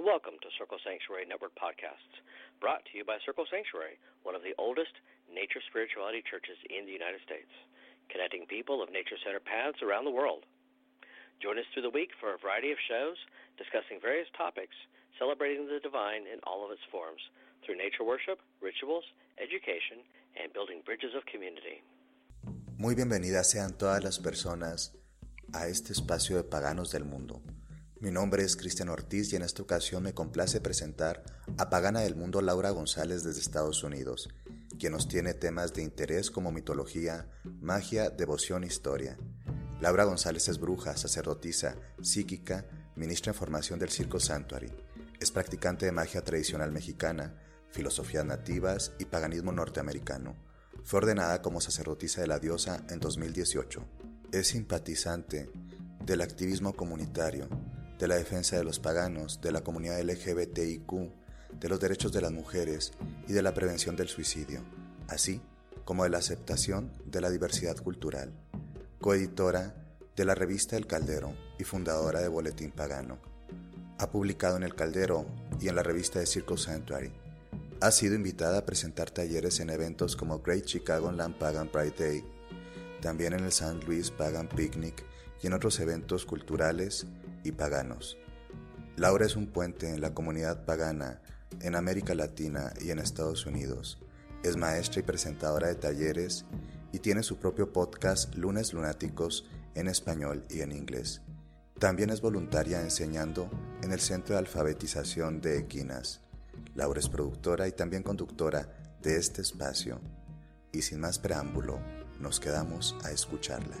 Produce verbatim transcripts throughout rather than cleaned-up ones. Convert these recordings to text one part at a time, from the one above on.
welcome to Circle Sanctuary Network Podcasts, brought to you by Circle Sanctuary, one of the oldest nature spirituality churches in the United States, connecting people of nature-centered paths around the world. Join us through the week for a variety of shows discussing various topics, celebrating the divine in all of its forms, through nature worship, rituals, education, and building bridges of community. Muy bienvenidas sean todas las personas a este espacio de Paganos del Mundo. Mi nombre es Cristian Ortiz y en esta ocasión me complace presentar a Pagana del Mundo Laura González desde Estados Unidos, quien nos tiene temas de interés como mitología, magia, devoción e historia. Laura González es bruja, sacerdotisa, psíquica, ministra en formación del Circle Sanctuary. Es practicante de magia tradicional mexicana, filosofías nativas y paganismo norteamericano. Fue ordenada como sacerdotisa de la diosa en dos mil dieciocho. Es simpatizante del activismo comunitario, de la defensa de los paganos, de la comunidad L G B T I Q, de los derechos de las mujeres y de la prevención del suicidio, así como de la aceptación de la diversidad cultural. Coeditora de la revista El Caldero y fundadora de Boletín Pagano. Ha publicado en El Caldero y en la revista de Circle Sanctuary. Ha sido invitada a presentar talleres en eventos como Great Chicagoland Pagan Pride Day, también en el Saint Louis Pagan Picnic y en otros eventos culturales y paganos. Laura es un puente en la comunidad pagana en América Latina y en Estados Unidos. Es maestra y presentadora de talleres y tiene su propio podcast Lunes Lunáticos en español y en inglés. También es voluntaria enseñando en el Centro de Alfabetización de Equinas. Laura es productora y también conductora de este espacio. Y sin más preámbulo, nos quedamos a escucharla.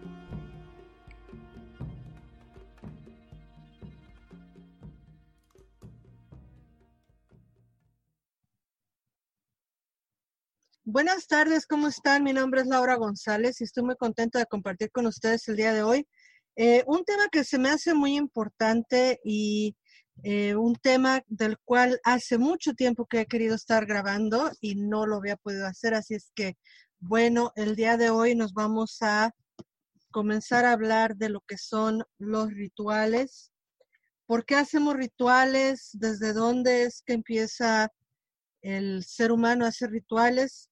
Buenas tardes, ¿cómo están? Mi nombre es Laura González y estoy muy contenta de compartir con ustedes el día de hoy eh, un tema que se me hace muy importante y eh, un tema del cual hace mucho tiempo que he querido estar grabando y no lo había podido hacer, así es que, bueno, el día de hoy nos vamos a comenzar a hablar de lo que son los rituales. ¿Por qué hacemos rituales? ¿Desde dónde es que empieza el ser humano a hacer rituales?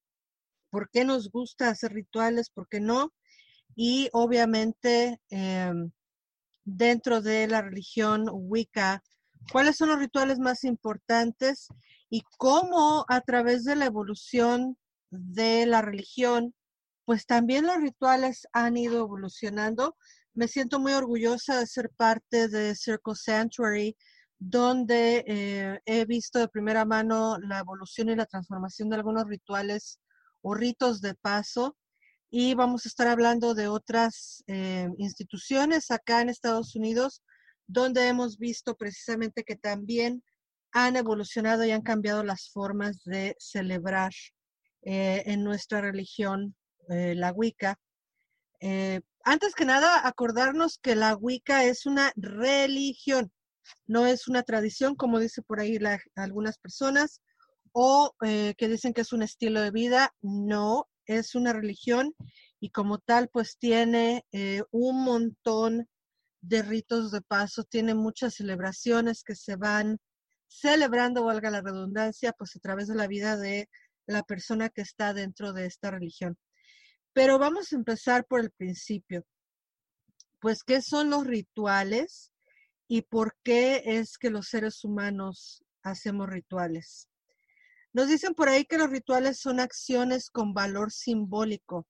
¿Por qué nos gusta hacer rituales? ¿Por qué no? Y obviamente eh, dentro de la religión Wicca, ¿cuáles son los rituales más importantes? Y cómo a través de la evolución de la religión, pues también los rituales han ido evolucionando. Me siento muy orgullosa de ser parte de Circle Sanctuary, donde eh, he visto de primera mano la evolución y la transformación de algunos rituales o ritos de paso, y vamos a estar hablando de otras eh, instituciones acá en Estados Unidos, donde hemos visto precisamente que también han evolucionado y han cambiado las formas de celebrar eh, en nuestra religión, eh, la Wicca. Eh, antes que nada, acordarnos que la Wicca es una religión, no es una tradición, como dice por ahí la, algunas personas, o eh, que dicen que es un estilo de vida. No, es una religión y como tal pues tiene eh, un montón de ritos de paso, tiene muchas celebraciones que se van celebrando, valga la redundancia, pues a través de la vida de la persona que está dentro de esta religión. Pero vamos a empezar por el principio. Pues, ¿qué son los rituales y por qué es que los seres humanos hacemos rituales? Nos dicen por ahí que los rituales son acciones con valor simbólico,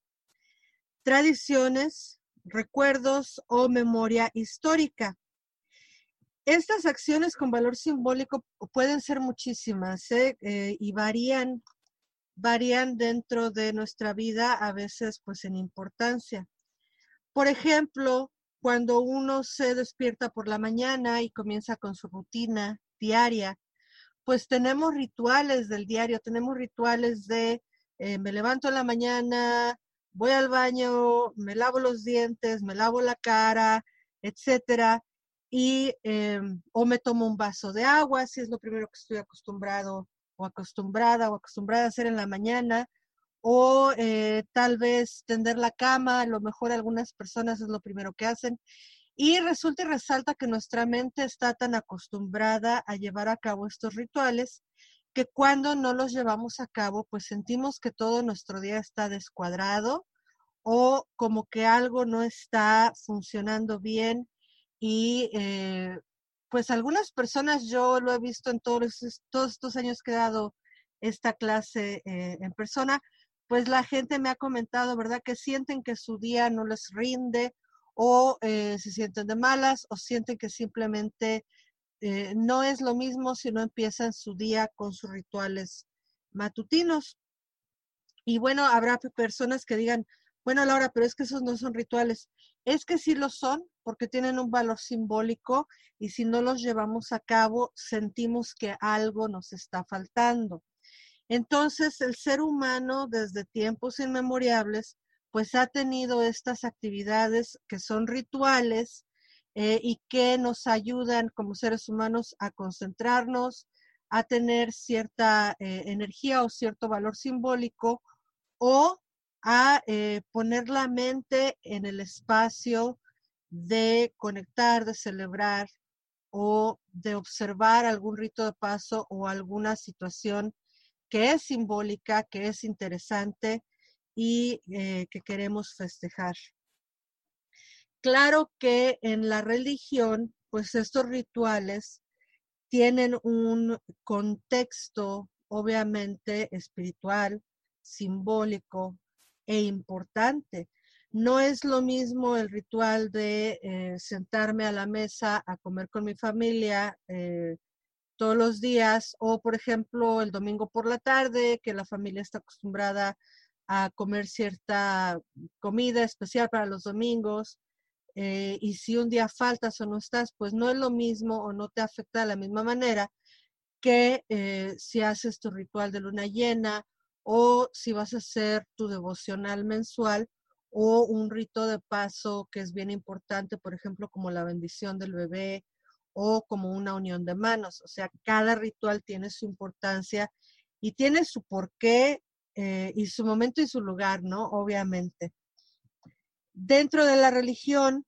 tradiciones, recuerdos o memoria histórica. Estas acciones con valor simbólico pueden ser muchísimas ¿eh? Eh, y varían, varían dentro de nuestra vida, a veces pues en importancia. Por ejemplo, cuando uno se despierta por la mañana y comienza con su rutina diaria, pues tenemos rituales del diario, tenemos rituales de eh, me levanto en la mañana, voy al baño, me lavo los dientes, me lavo la cara, etcétera, y eh, o me tomo un vaso de agua, si es lo primero que estoy acostumbrado o acostumbrada o acostumbrada a hacer en la mañana, o eh, tal vez tender la cama, a lo mejor algunas personas es lo primero que hacen. Y resulta y resalta que nuestra mente está tan acostumbrada a llevar a cabo estos rituales que cuando no los llevamos a cabo, pues sentimos que todo nuestro día está descuadrado o como que algo no está funcionando bien. Y eh, pues algunas personas, yo lo he visto en todos, todos estos años que he dado esta clase eh, en persona, pues la gente me ha comentado, ¿verdad?, que sienten que su día no les rinde o eh, se sienten de malas o sienten que simplemente eh, no es lo mismo si no empiezan su día con sus rituales matutinos. Y bueno, habrá personas que digan, bueno, Laura, pero es que esos no son rituales. Es que sí lo son porque tienen un valor simbólico y si no los llevamos a cabo, sentimos que algo nos está faltando. Entonces, el ser humano desde tiempos inmemorables, pues ha tenido estas actividades que son rituales eh, y que nos ayudan como seres humanos a concentrarnos, a tener cierta eh, energía o cierto valor simbólico o a eh, poner la mente en el espacio de conectar, de celebrar o de observar algún rito de paso o alguna situación que es simbólica, que es interesante y eh, que queremos festejar. Claro que en la religión, pues estos rituales tienen un contexto obviamente espiritual, simbólico e importante. No es lo mismo el ritual de eh, sentarme a la mesa a comer con mi familia eh, todos los días o, por ejemplo, el domingo por la tarde, que la familia está acostumbrada a comer cierta comida especial para los domingos. Eh, y si un día faltas o no estás, pues no es lo mismo o no te afecta de la misma manera que eh, si haces tu ritual de luna llena o si vas a hacer tu devocional mensual o un rito de paso que es bien importante, por ejemplo, como la bendición del bebé o como una unión de manos. O sea, cada ritual tiene su importancia y tiene su porqué eh, y su momento y su lugar, ¿no? Obviamente. Dentro de la religión,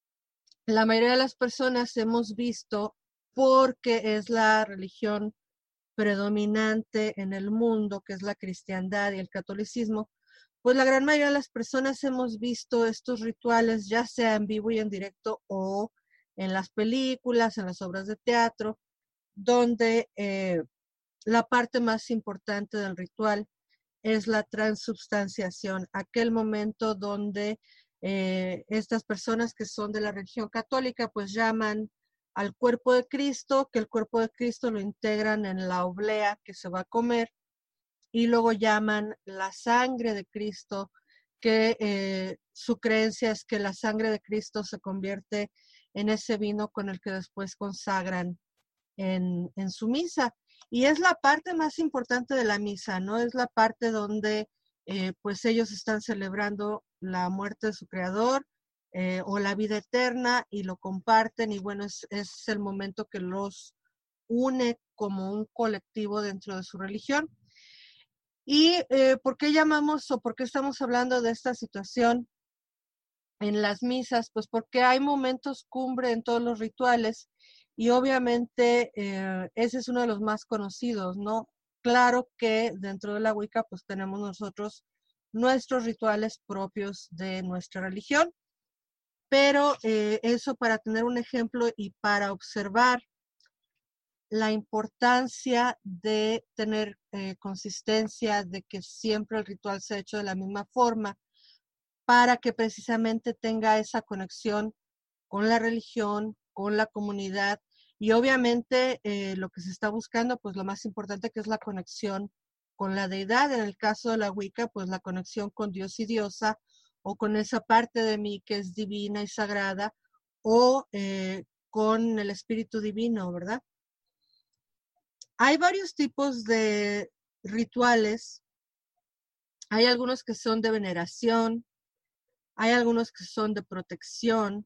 la mayoría de las personas hemos visto, porque es la religión predominante en el mundo, que es la cristiandad y el catolicismo, pues la gran mayoría de las personas hemos visto estos rituales, ya sea en vivo y en directo o en las películas, en las obras de teatro, donde eh, la parte más importante del ritual es la transubstanciación, aquel momento donde eh, estas personas que son de la religión católica pues llaman al cuerpo de Cristo, que el cuerpo de Cristo lo integran en la oblea que se va a comer y luego llaman la sangre de Cristo, que eh, su creencia es que la sangre de Cristo se convierte en ese vino con el que después consagran en, en su misa. Y es la parte más importante de la misa, ¿no? Es la parte donde eh, pues ellos están celebrando la muerte de su creador eh, o la vida eterna y lo comparten y bueno, es, es el momento que los une como un colectivo dentro de su religión. ¿Y eh, por qué llamamos o por qué estamos hablando de esta situación en las misas? Pues porque hay momentos cumbre en todos los rituales y obviamente eh, ese es uno de los más conocidos, ¿no? Claro que dentro de la Wicca pues tenemos nosotros nuestros rituales propios de nuestra religión, pero eh, eso para tener un ejemplo y para observar la importancia de tener eh, consistencia, de que siempre el ritual sea hecho de la misma forma, para que precisamente tenga esa conexión con la religión, con la comunidad y obviamente eh, lo que se está buscando, pues lo más importante que es la conexión con la deidad, en el caso de la Wicca, pues la conexión con Dios y diosa o con esa parte de mí que es divina y sagrada o eh, con el espíritu divino, ¿verdad? Hay varios tipos de rituales. Hay algunos que son de veneración, hay algunos que son de protección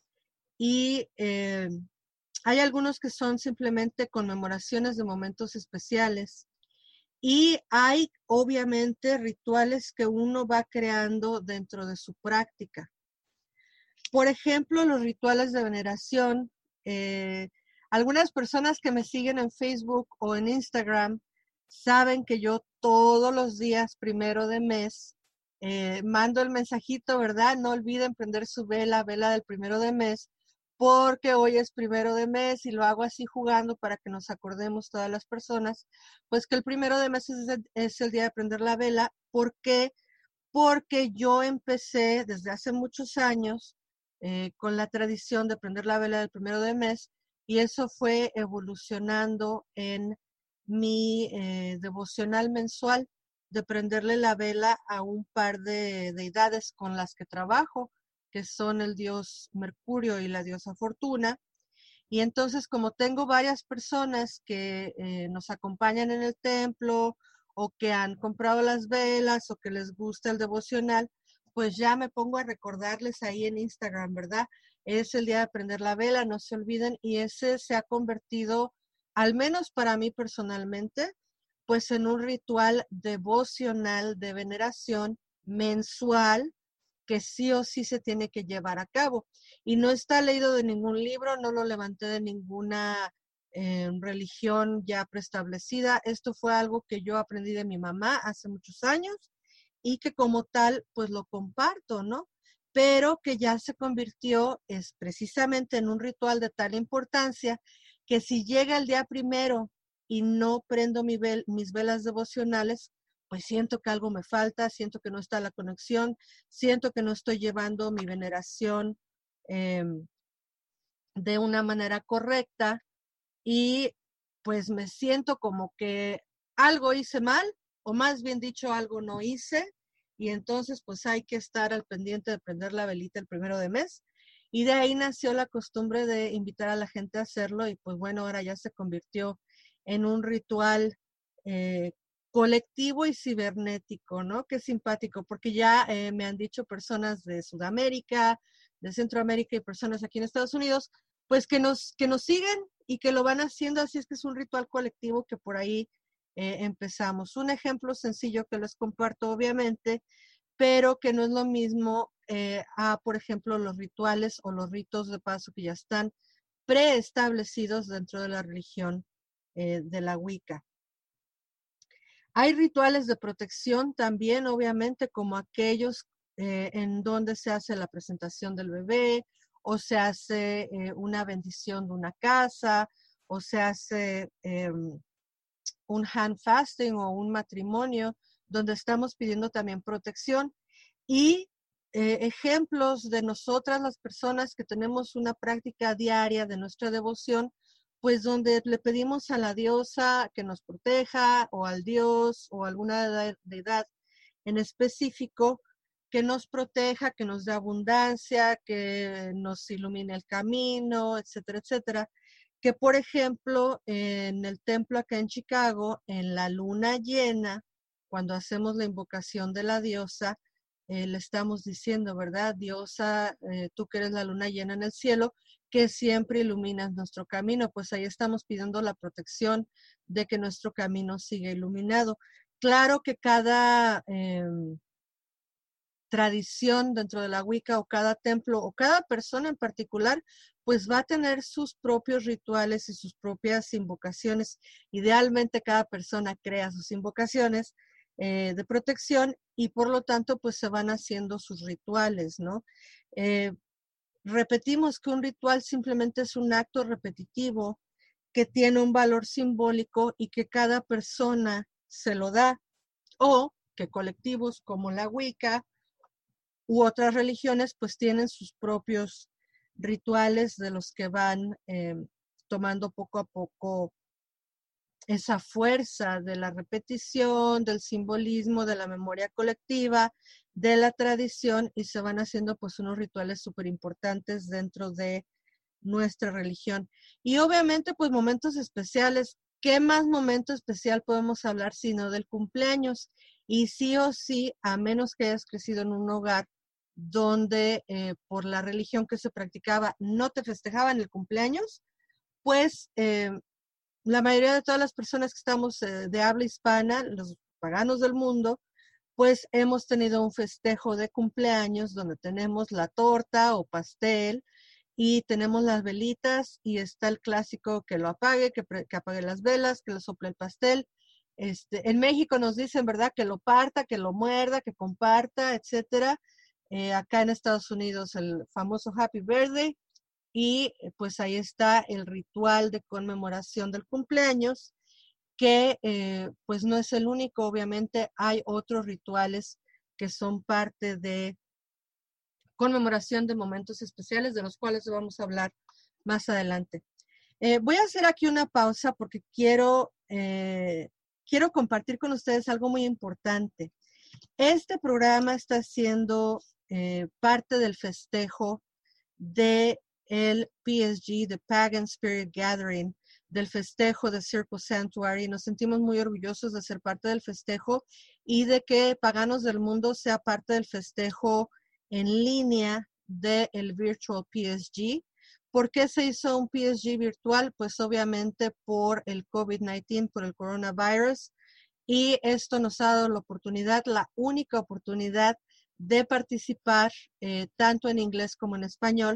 y eh, hay algunos que son simplemente conmemoraciones de momentos especiales. Y hay obviamente rituales que uno va creando dentro de su práctica. por ejemplo, los rituales de veneración. Eh, algunas personas que me siguen en Facebook o en Instagram saben que yo todos los días, primero de mes, eh, mando el mensajito, ¿verdad? No olviden prender su vela, vela del primero de mes, porque hoy es primero de mes y lo hago así jugando para que nos acordemos todas las personas, pues que el primero de mes es el, es el día de prender la vela. ¿Por qué? Porque yo empecé desde hace muchos años eh, con la tradición de prender la vela del primero de mes, y eso fue evolucionando en mi eh, devocional mensual de prenderle la vela a un par de deidades con las que trabajo, que son el dios Mercurio y la diosa Fortuna. Y entonces, como tengo varias personas que eh, nos acompañan en el templo o que han comprado las velas o que les gusta el devocional, pues ya me pongo a recordarles ahí en Instagram, ¿verdad? Es el día de prender la vela, no se olviden. Y ese se ha convertido, al menos para mí personalmente, pues en un ritual devocional de veneración mensual que sí o sí se tiene que llevar a cabo. Y no está leído de ningún libro, no lo levanté de ninguna eh, religión ya preestablecida. Esto fue algo que yo aprendí de mi mamá hace muchos años y que como tal, pues lo comparto, ¿no? Pero que ya se convirtió es precisamente en un ritual de tal importancia que si llega el día primero y no prendo mi vel- mis velas devocionales, pues siento que algo me falta, siento que no está la conexión, siento que no estoy llevando mi veneración eh, de una manera correcta, y pues me siento como que algo hice mal, o más bien dicho, algo no hice, y entonces pues hay que estar al pendiente de prender la velita el primero de mes. Y de ahí nació la costumbre de invitar a la gente a hacerlo, y pues bueno, ahora ya se convirtió en un ritual eh, colectivo y cibernético, ¿no? Qué simpático, porque ya eh, me han dicho personas de Sudamérica, de Centroamérica y personas aquí en Estados Unidos, pues que nos, que nos siguen y que lo van haciendo, así es que es un ritual colectivo que por ahí eh, empezamos. Un ejemplo sencillo que les comparto, obviamente, pero que no es lo mismo eh, a, por ejemplo, los rituales o los ritos de paso que ya están preestablecidos dentro de la religión eh, de la Wicca. Hay rituales de protección también, obviamente, como aquellos eh, en donde se hace la presentación del bebé, o se hace eh, una bendición de una casa, o se hace eh, un hand fasting o un matrimonio, donde estamos pidiendo también protección. Y eh, ejemplos de nosotras, las personas que tenemos una práctica diaria de nuestra devoción, pues donde le pedimos a la diosa que nos proteja, o al dios, o alguna deidad en específico, que nos proteja, que nos dé abundancia, que nos ilumine el camino, etcétera, etcétera. Que por ejemplo, en el templo acá en Chicago, en la luna llena, cuando hacemos la invocación de la diosa, eh, le estamos diciendo, ¿verdad? Diosa, eh, tú que eres la luna llena en el cielo, que siempre iluminas nuestro camino. Pues ahí estamos pidiendo la protección de que nuestro camino siga iluminado. Claro que cada eh, tradición dentro de la Wicca, o cada templo, o cada persona en particular, pues va a tener sus propios rituales y sus propias invocaciones. Idealmente cada persona crea sus invocaciones eh, de protección, y por lo tanto pues se van haciendo sus rituales, ¿no? Eh, repetimos que un ritual simplemente es un acto repetitivo que tiene un valor simbólico y que cada persona se lo da, o que colectivos como la Wicca u otras religiones pues tienen sus propios rituales de los que van eh, tomando poco a poco esa fuerza de la repetición, del simbolismo, de la memoria colectiva, de la tradición, y se van haciendo pues unos rituales súper importantes dentro de nuestra religión. Y obviamente pues momentos especiales. ¿Qué más momento especial podemos hablar sino del cumpleaños? Y sí o sí, a menos que hayas crecido en un hogar donde eh, por la religión que se practicaba no te festejaban el cumpleaños, pues eh, la mayoría de todas las personas que estamos eh, de habla hispana, los paganos del mundo, pues hemos tenido un festejo de cumpleaños donde tenemos la torta o pastel y tenemos las velitas y está el clásico que lo apague, que, que apague las velas, que le sople el pastel. Este, en México nos dicen, ¿verdad?, que lo parta, que lo muerda, que comparta, etcétera. Eh, acá en Estados Unidos el famoso Happy Birthday y pues ahí está el ritual de conmemoración del cumpleaños, que eh, pues no es el único, obviamente hay otros rituales que son parte de conmemoración de momentos especiales, de los cuales vamos a hablar más adelante. Eh, voy a hacer aquí una pausa porque quiero, eh, quiero compartir con ustedes algo muy importante. Este programa está siendo eh, parte del festejo de el P S G, The Pagan Spirit Gathering, del festejo de Circle Sanctuary. Nos sentimos muy orgullosos de ser parte del festejo y de que Paganos del Mundo sea parte del festejo en línea del Virtual P S G. ¿Por qué se hizo un P S G virtual? Pues obviamente por el COVID diecinueve, por el coronavirus. Y esto nos ha dado la oportunidad, la única oportunidad de participar eh, tanto en inglés como en español,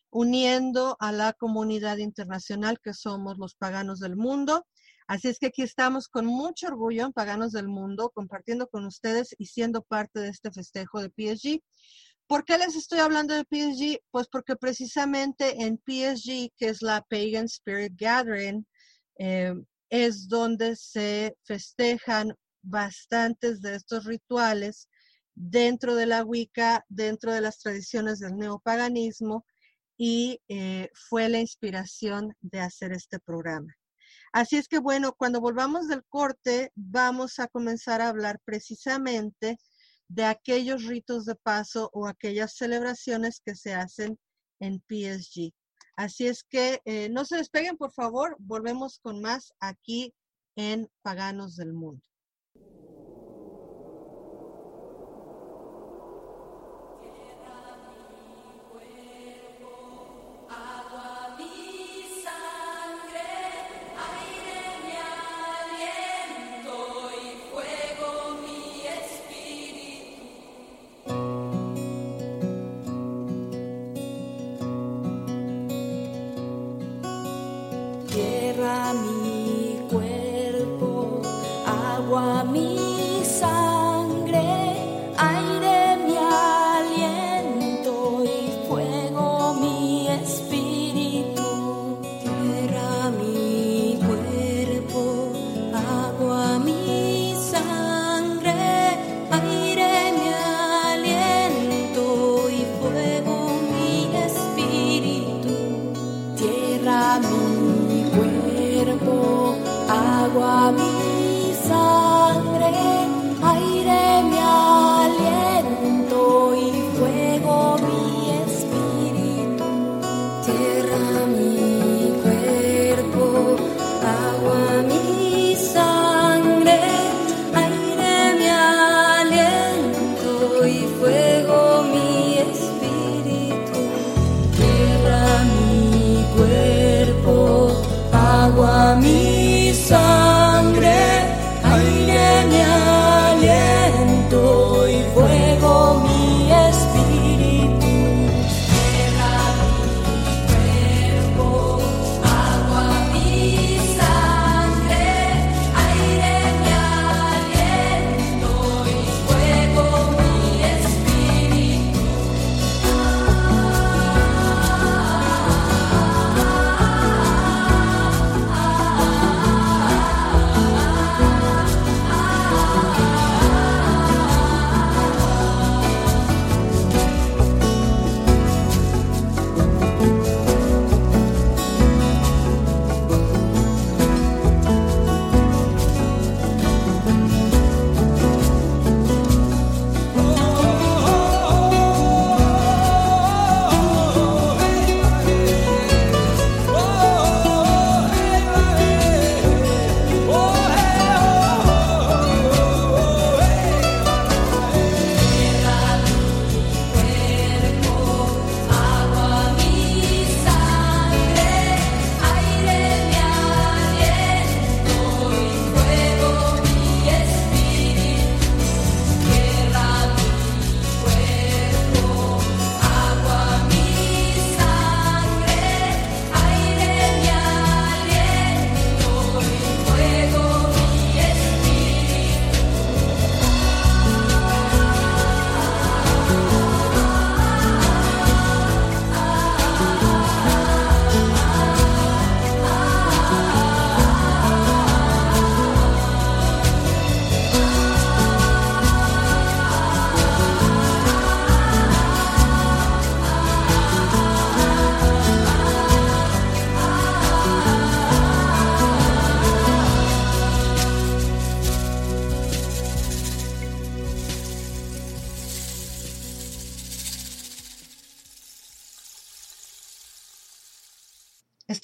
uniendo a la comunidad internacional que somos los Paganos del Mundo. Así es que aquí estamos con mucho orgullo en Paganos del Mundo, compartiendo con ustedes y siendo parte de este festejo de P S G. ¿Por qué les estoy hablando de P S G? Pues porque precisamente en P S G, que es la Pagan Spirit Gathering, eh, es donde se festejan bastantes de estos rituales dentro de la Wicca, dentro de las tradiciones del neopaganismo, y eh, fue la inspiración de hacer este programa. Así es que bueno, cuando volvamos del corte, vamos a comenzar a hablar precisamente de aquellos ritos de paso o aquellas celebraciones que se hacen en P S G. Así es que eh, no se despeguen, por favor. Volvemos con más aquí en Paganos del Mundo. Tierra, mi cuerpo, agua, mi sangre, aire, mi aliento y fuego, mi espíritu. Tierra, mi cuerpo, agua, mi sangre, aire, mi aliento y fuego, mi espíritu. Tierra, mi cuerpo, agua, mi sangre, aire, mi aliento y fuego, mi espíritu. Tierra, mi cuerpo, agua, mi sangre, aire, mi aliento y fuego, mi espíritu. Tierra, mi cuerpo, agua, mi sangre, aire, mi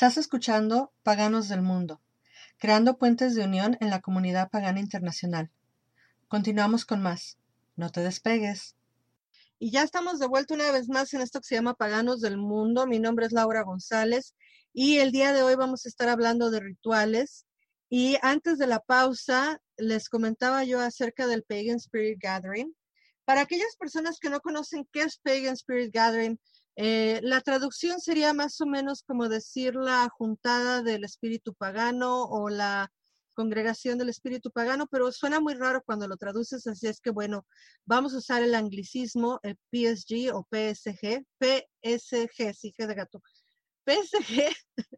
Estás escuchando Paganos del Mundo, creando puentes de unión en la comunidad pagana internacional. Continuamos con más. No te despegues. Y ya estamos de vuelta una vez más en esto que se llama Paganos del Mundo. Mi nombre es Laura González y el día de hoy vamos a estar hablando de rituales. Y antes de la pausa, les comentaba yo acerca del Pagan Spirit Gathering. Para aquellas personas que no conocen qué es Pagan Spirit Gathering, eh, la traducción sería más o menos como decir la juntada del espíritu pagano o la congregación del espíritu pagano, pero suena muy raro cuando lo traduces, así es que bueno, vamos a usar el anglicismo, el P S G o P S G, P S G, sí, G de gato, P S G,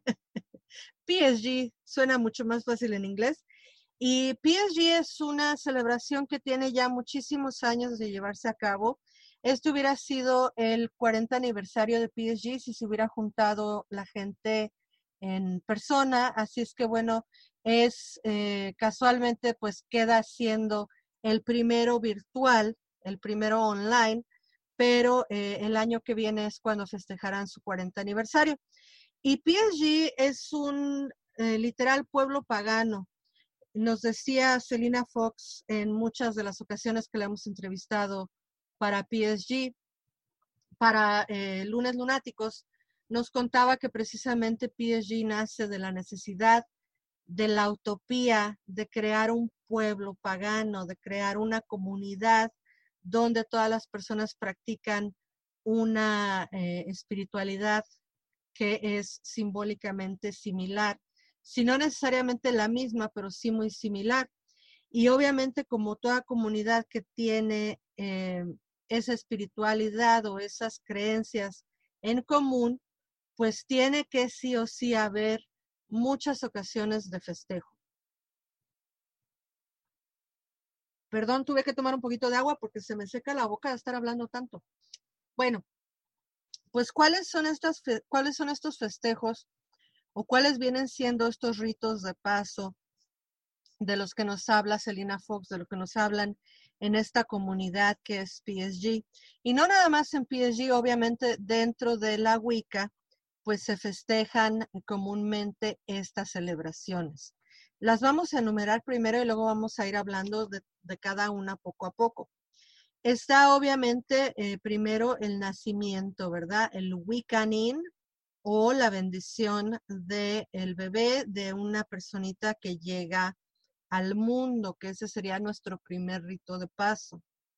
P S G suena mucho más fácil en inglés. Y P S G es una celebración que tiene ya muchísimos años de llevarse a cabo. Este hubiera sido el cuarenta aniversario de P S G si se hubiera juntado la gente en persona. Así es que bueno, es eh, casualmente pues queda siendo el primero virtual, el primero online, pero eh, el año que viene es cuando festejarán su cuarenta aniversario. Y P S G es un eh, literal pueblo pagano. Nos decía Selina Fox en muchas de las ocasiones que la hemos entrevistado para P S G, para eh, Lunes Lunáticos, nos contaba que precisamente P S G nace de la necesidad, de la utopía de crear un pueblo pagano, de crear una comunidad donde todas las personas practican una eh, espiritualidad que es simbólicamente similar, si no necesariamente la misma, pero sí muy similar. Y obviamente como toda comunidad que tiene eh, esa espiritualidad o esas creencias en común, pues tiene que sí o sí haber muchas ocasiones de festejo. Perdón, tuve que tomar un poquito de agua porque se me seca la boca de estar hablando tanto. Bueno, pues ¿cuáles son estas, cuáles son estos festejos o cuáles vienen siendo estos ritos de paso de los que nos habla Selina Fox, de lo que nos hablan en esta comunidad que es P S G? Y no nada más en P S G, obviamente dentro de la Wicca, pues se festejan comúnmente estas celebraciones. Las vamos a enumerar primero y luego vamos a ir hablando de, de cada una poco a poco. Está obviamente eh, primero el nacimiento, ¿verdad? El Wiccaning o la bendición del bebé de una personita que llega al mundo, que ese sería nuestro primer rito de paso.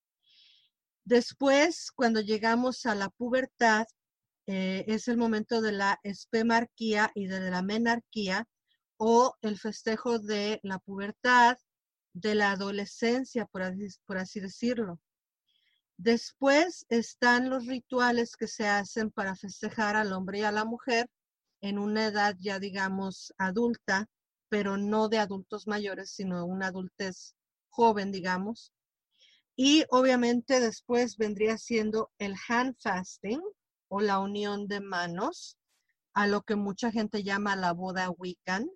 Después, cuando llegamos a la pubertad, eh, es el momento de la espemarquía y de la menarquía, o el festejo de la pubertad, de la adolescencia, por así, por así decirlo. Después están los rituales que se hacen para festejar al hombre y a la mujer en una edad ya, digamos, adulta, pero no de adultos mayores, sino una adultez joven, digamos. Y obviamente después vendría siendo el hand fasting o la unión de manos, a lo que mucha gente llama la boda Wiccan.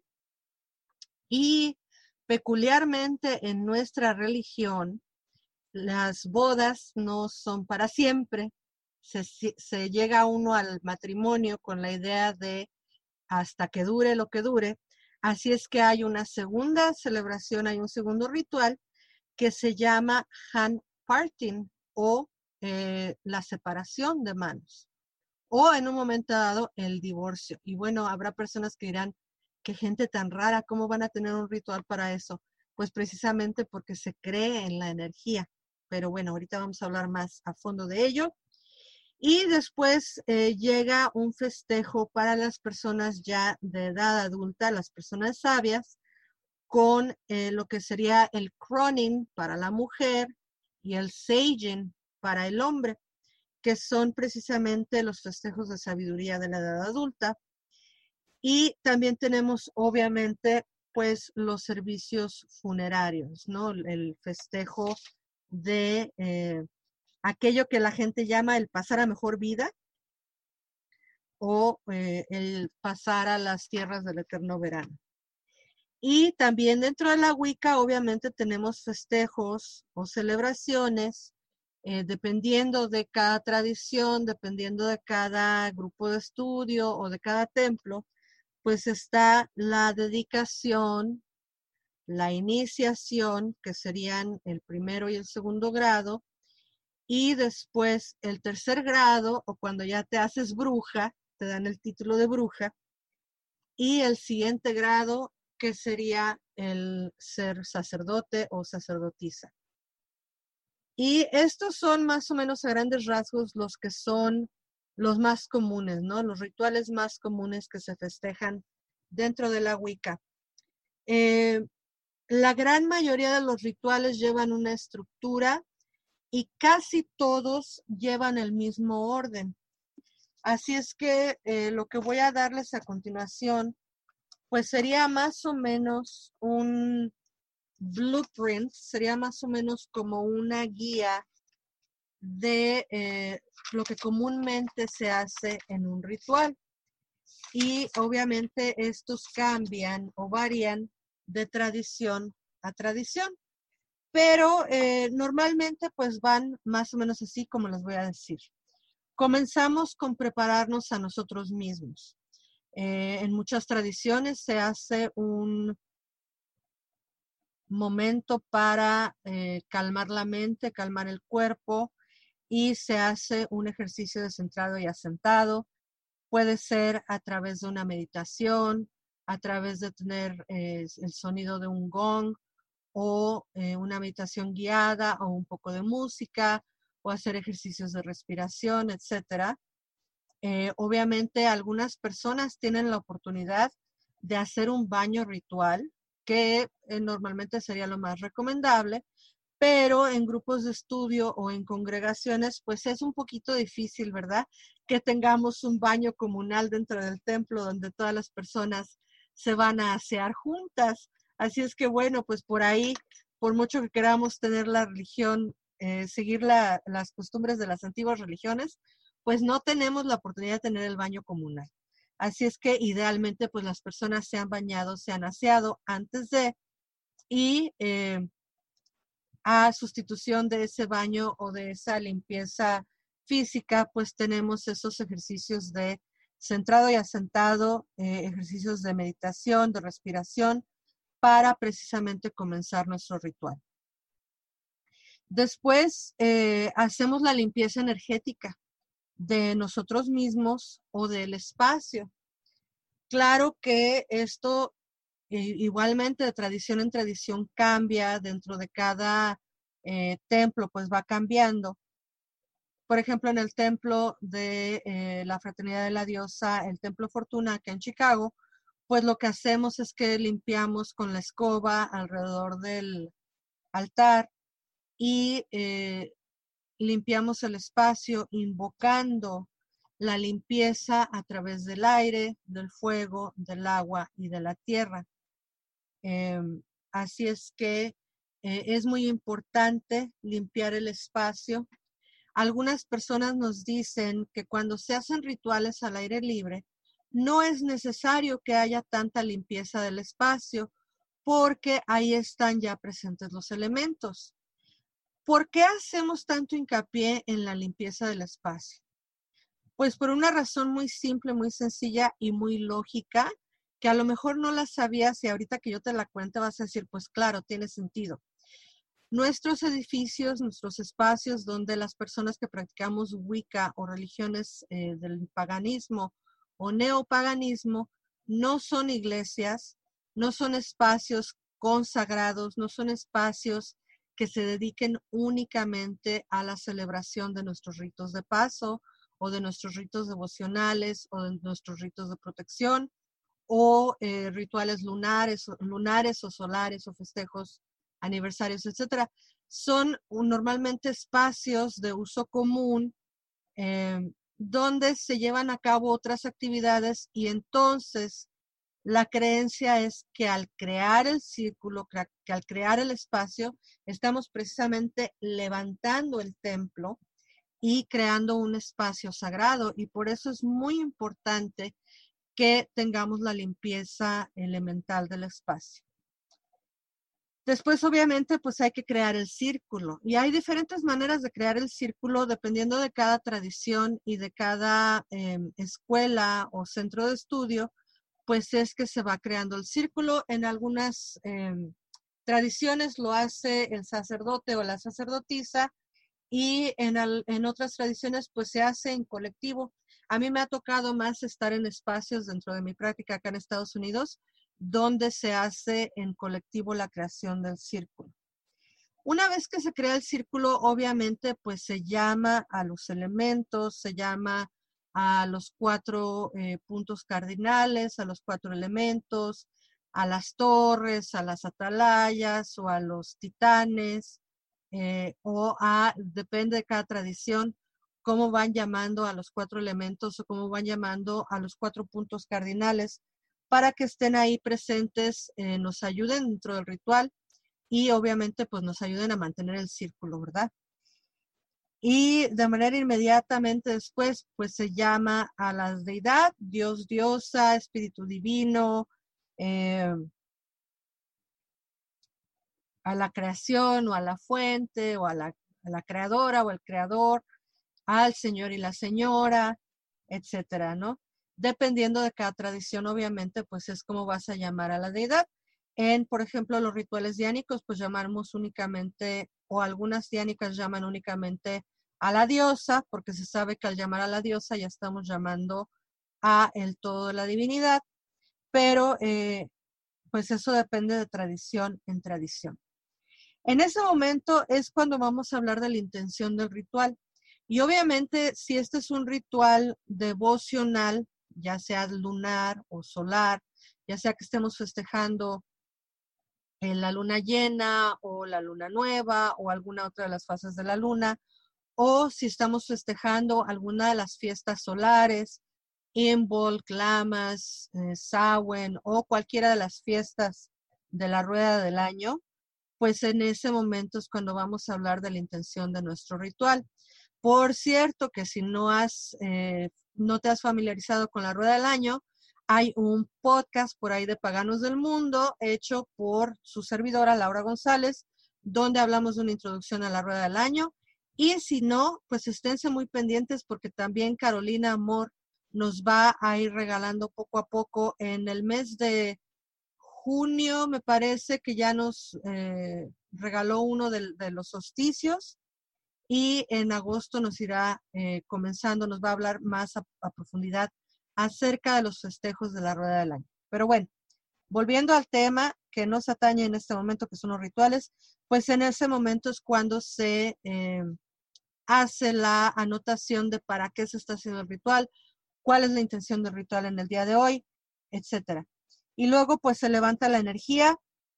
Y peculiarmente en nuestra religión, las bodas no son para siempre. Se, se llega uno al matrimonio con la idea de hasta que dure lo que dure. Así es que hay una segunda celebración, hay un segundo ritual que se llama hand parting o eh, la separación de manos, o en un momento dado el divorcio. Y bueno, habrá personas que dirán, qué gente tan rara, ¿cómo van a tener un ritual para eso? Pues precisamente porque se cree en la energía. Pero bueno, ahorita vamos a hablar más a fondo de ello. Y después eh, llega un festejo para las personas ya de edad adulta, las personas sabias, con eh, lo que sería el croning para la mujer y el saging para el hombre, que son precisamente los festejos de sabiduría de la edad adulta. Y también tenemos, obviamente, pues los servicios funerarios, ¿no? El festejo de eh, aquello que la gente llama el pasar a mejor vida o eh, el pasar a las tierras del eterno verano. Y también dentro de la Wicca, obviamente, tenemos festejos o celebraciones, eh, dependiendo de cada tradición, dependiendo de cada grupo de estudio o de cada templo, pues está la dedicación, la iniciación, que serían el primero y el segundo grado, y después el tercer grado, o cuando ya te haces bruja, te dan el título de bruja, y el siguiente grado, que sería el ser sacerdote o sacerdotisa. Y estos son más o menos a grandes rasgos los que son los más comunes, ¿no? Los rituales más comunes que se festejan dentro de la Wicca. Eh, la gran mayoría de los rituales llevan una estructura y casi todos llevan el mismo orden. Así es que eh, lo que voy a darles a continuación, pues sería más o menos un blueprint, sería más o menos como una guía de eh, lo que comúnmente se hace en un ritual. Y obviamente estos cambian o varían de tradición a tradición, pero eh, normalmente pues van más o menos así como les voy a decir. Comenzamos con prepararnos a nosotros mismos. Eh, en muchas tradiciones se hace un momento para eh, calmar la mente, calmar el cuerpo, y se hace un ejercicio de centrado y asentado. Puede ser a través de una meditación, a través de tener eh, el sonido de un gong, o eh, una meditación guiada, o un poco de música, o hacer ejercicios de respiración, etcétera. Eh, obviamente algunas personas tienen la oportunidad de hacer un baño ritual, que eh, normalmente sería lo más recomendable, pero en grupos de estudio o en congregaciones, pues es un poquito difícil, ¿verdad? Que tengamos un baño comunal dentro del templo donde todas las personas se van a asear juntas. Así es que bueno, pues por ahí, por mucho que queramos tener la religión, eh, seguir la, las costumbres de las antiguas religiones, pues no tenemos la oportunidad de tener el baño comunal. Así es que idealmente pues las personas se han bañado, se han aseado antes de, y eh, a sustitución de ese baño o de esa limpieza física, pues tenemos esos ejercicios de centrado y asentado, eh, ejercicios de meditación, de respiración, para precisamente comenzar nuestro ritual. Después eh, hacemos la limpieza energética de nosotros mismos o del espacio. Claro que esto eh, igualmente de tradición en tradición cambia, dentro de cada eh, templo pues va cambiando. Por ejemplo, en el templo de eh, la Fraternidad de la Diosa, el Templo Fortuna, acá en Chicago, pues lo que hacemos es que limpiamos con la escoba alrededor del altar y eh, limpiamos el espacio invocando la limpieza a través del aire, del fuego, del agua y de la tierra. Eh, así es que eh, es muy importante limpiar el espacio. Algunas personas nos dicen que cuando se hacen rituales al aire libre, no es necesario que haya tanta limpieza del espacio, porque ahí están ya presentes los elementos. ¿Por qué hacemos tanto hincapié en la limpieza del espacio? Pues por una razón muy simple, muy sencilla y muy lógica, que a lo mejor no la sabías y ahorita que yo te la cuente vas a decir, pues claro, tiene sentido. Nuestros edificios, nuestros espacios donde las personas que practicamos Wicca o religiones eh, del paganismo o neopaganismo, no son iglesias, no son espacios consagrados, no son espacios que se dediquen únicamente a la celebración de nuestros ritos de paso o de nuestros ritos devocionales o de nuestros ritos de protección o eh, rituales lunares, lunares o solares o festejos, aniversarios, etcétera. Son normalmente espacios de uso común eh, donde se llevan a cabo otras actividades, y entonces la creencia es que al crear el círculo, que al crear el espacio, estamos precisamente levantando el templo y creando un espacio sagrado, y por eso es muy importante que tengamos la limpieza elemental del espacio. Después, obviamente, pues hay que crear el círculo, y hay diferentes maneras de crear el círculo dependiendo de cada tradición y de cada eh, escuela o centro de estudio, pues es que se va creando el círculo. En algunas eh, tradiciones lo hace el sacerdote o la sacerdotisa y en, al, en otras tradiciones pues se hace en colectivo. A mí me ha tocado más estar en espacios dentro de mi práctica acá en Estados Unidos donde se hace en colectivo la creación del círculo. Una vez que se crea el círculo, obviamente pues se llama a los elementos, se llama a los cuatro eh, puntos cardinales, a los cuatro elementos, a las torres, a las atalayas o a los titanes, eh, o a, depende de cada tradición, cómo van llamando a los cuatro elementos o cómo van llamando a los cuatro puntos cardinales para que estén ahí presentes, eh, nos ayuden dentro del ritual y obviamente pues nos ayuden a mantener el círculo, ¿verdad? Y de manera inmediatamente después, pues se llama a la deidad, Dios, diosa, espíritu divino, eh, a la creación o a la fuente o a la, a la creadora o el creador, al señor y la señora, etcétera, ¿no? Dependiendo de cada tradición, obviamente, pues es como vas a llamar a la deidad. En, por ejemplo, los rituales diánicos, pues llamamos únicamente, o algunas diánicas llaman únicamente a la diosa, porque se sabe que al llamar a la diosa ya estamos llamando a el todo de la divinidad, pero eh, pues eso depende de tradición en tradición. En ese momento es cuando vamos a hablar de la intención del ritual. Y obviamente, si este es un ritual devocional, ya sea lunar o solar, ya sea que estemos festejando en la luna llena o la luna nueva o alguna otra de las fases de la luna, o si estamos festejando alguna de las fiestas solares, Imbolc, Lammas, eh, Samhain o cualquiera de las fiestas de la rueda del año, pues en ese momento es cuando vamos a hablar de la intención de nuestro ritual. Por cierto, que si no has, eh, no te has familiarizado con la rueda del año, hay un podcast por ahí de Paganos del Mundo hecho por su servidora Laura González, donde hablamos de una introducción a la rueda del año. Y si no, pues esténse muy pendientes porque también Carolina Amor nos va a ir regalando poco a poco en el mes de junio, me parece que ya nos eh, regaló uno de, de los solsticios. Y en agosto nos irá eh, comenzando, nos va a hablar más a, a profundidad acerca de los festejos de la rueda del año. Pero bueno, volviendo al tema que nos atañe en este momento, que son los rituales, pues en ese momento es cuando se eh, hace la anotación de para qué se está haciendo el ritual, cuál es la intención del ritual en el día de hoy, etcétera. Y luego pues se levanta la energía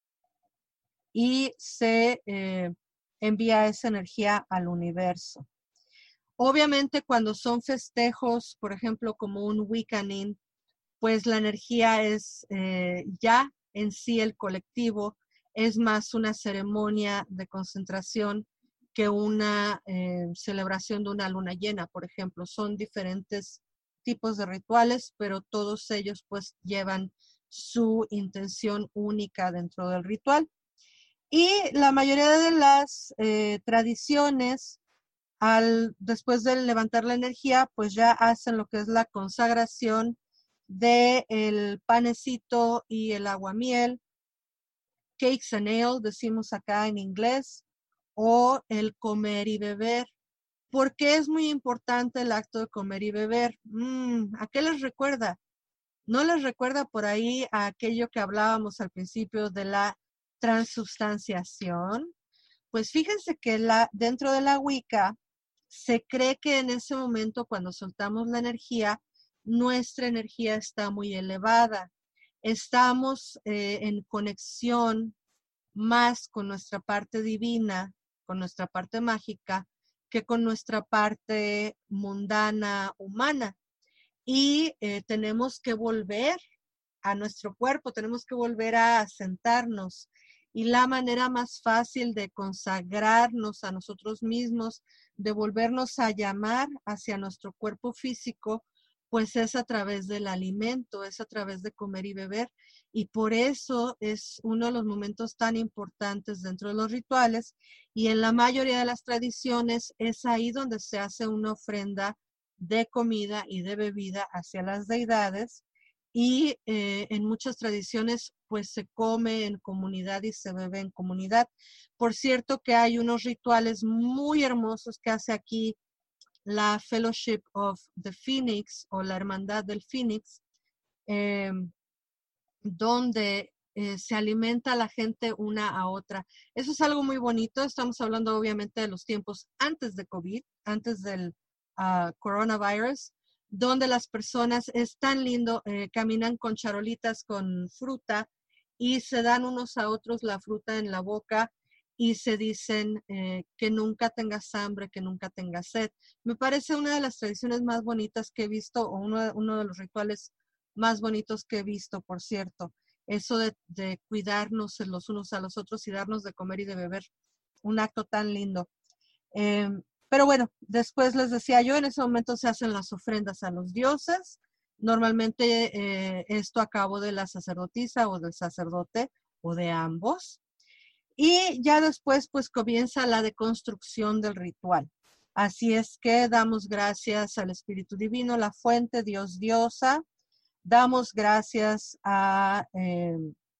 y se eh, envía esa energía al universo. Obviamente cuando son festejos, por ejemplo, como un Wiccanin, pues la energía es eh, ya en sí el colectivo, es más una ceremonia de concentración que una eh, celebración de una luna llena, por ejemplo. Son diferentes tipos de rituales, pero todos ellos pues llevan su intención única dentro del ritual. Y la mayoría de las eh, tradiciones, al, después de levantar la energía, pues ya hacen lo que es la consagración del panecito y el aguamiel, cakes and ale, decimos acá en inglés, o el comer y beber. ¿Por qué es muy importante el acto de comer y beber? Mm, ¿a qué les recuerda? ¿No les recuerda por ahí a aquello que hablábamos al principio de la transubstanciación? Pues fíjense que la, dentro de la Wicca se cree que en ese momento cuando soltamos la energía, nuestra energía está muy elevada. Estamos eh, en conexión más con nuestra parte divina, con nuestra parte mágica, que con nuestra parte mundana, humana. Y eh, tenemos que volver a nuestro cuerpo, tenemos que volver a sentarnos. Y la manera más fácil de consagrarnos a nosotros mismos, de volvernos a llamar hacia nuestro cuerpo físico, pues es a través del alimento, es a través de comer y beber. Y por eso es uno de los momentos tan importantes dentro de los rituales. Y en la mayoría de las tradiciones es ahí donde se hace una ofrenda de comida y de bebida hacia las deidades. y eh, en muchas tradiciones pues se come en comunidad y se bebe en comunidad. Por cierto que hay unos rituales muy hermosos que hace aquí la Fellowship of the Phoenix o la Hermandad del Phoenix, eh, donde eh, se alimenta a la gente una a otra. Eso es algo muy bonito. Estamos hablando obviamente de los tiempos antes de COVID, antes del uh, coronavirus, donde las personas, es tan lindo, eh, caminan con charolitas con fruta y se dan unos a otros la fruta en la boca y se dicen eh, que nunca tengas hambre, que nunca tengas sed. Me parece una de las tradiciones más bonitas que he visto, o uno, uno de los rituales más bonitos que he visto, por cierto. Eso de, de cuidarnos los unos a los otros y darnos de comer y de beber. Un acto tan lindo. Eh, pero bueno, después les decía yo, en ese momento se hacen las ofrendas a los dioses. Normalmente eh, esto a cabo de la sacerdotisa o del sacerdote o de ambos. Y ya después pues comienza la deconstrucción del ritual. Así es que damos gracias al Espíritu Divino, la fuente, Dios, diosa. Damos gracias a, eh,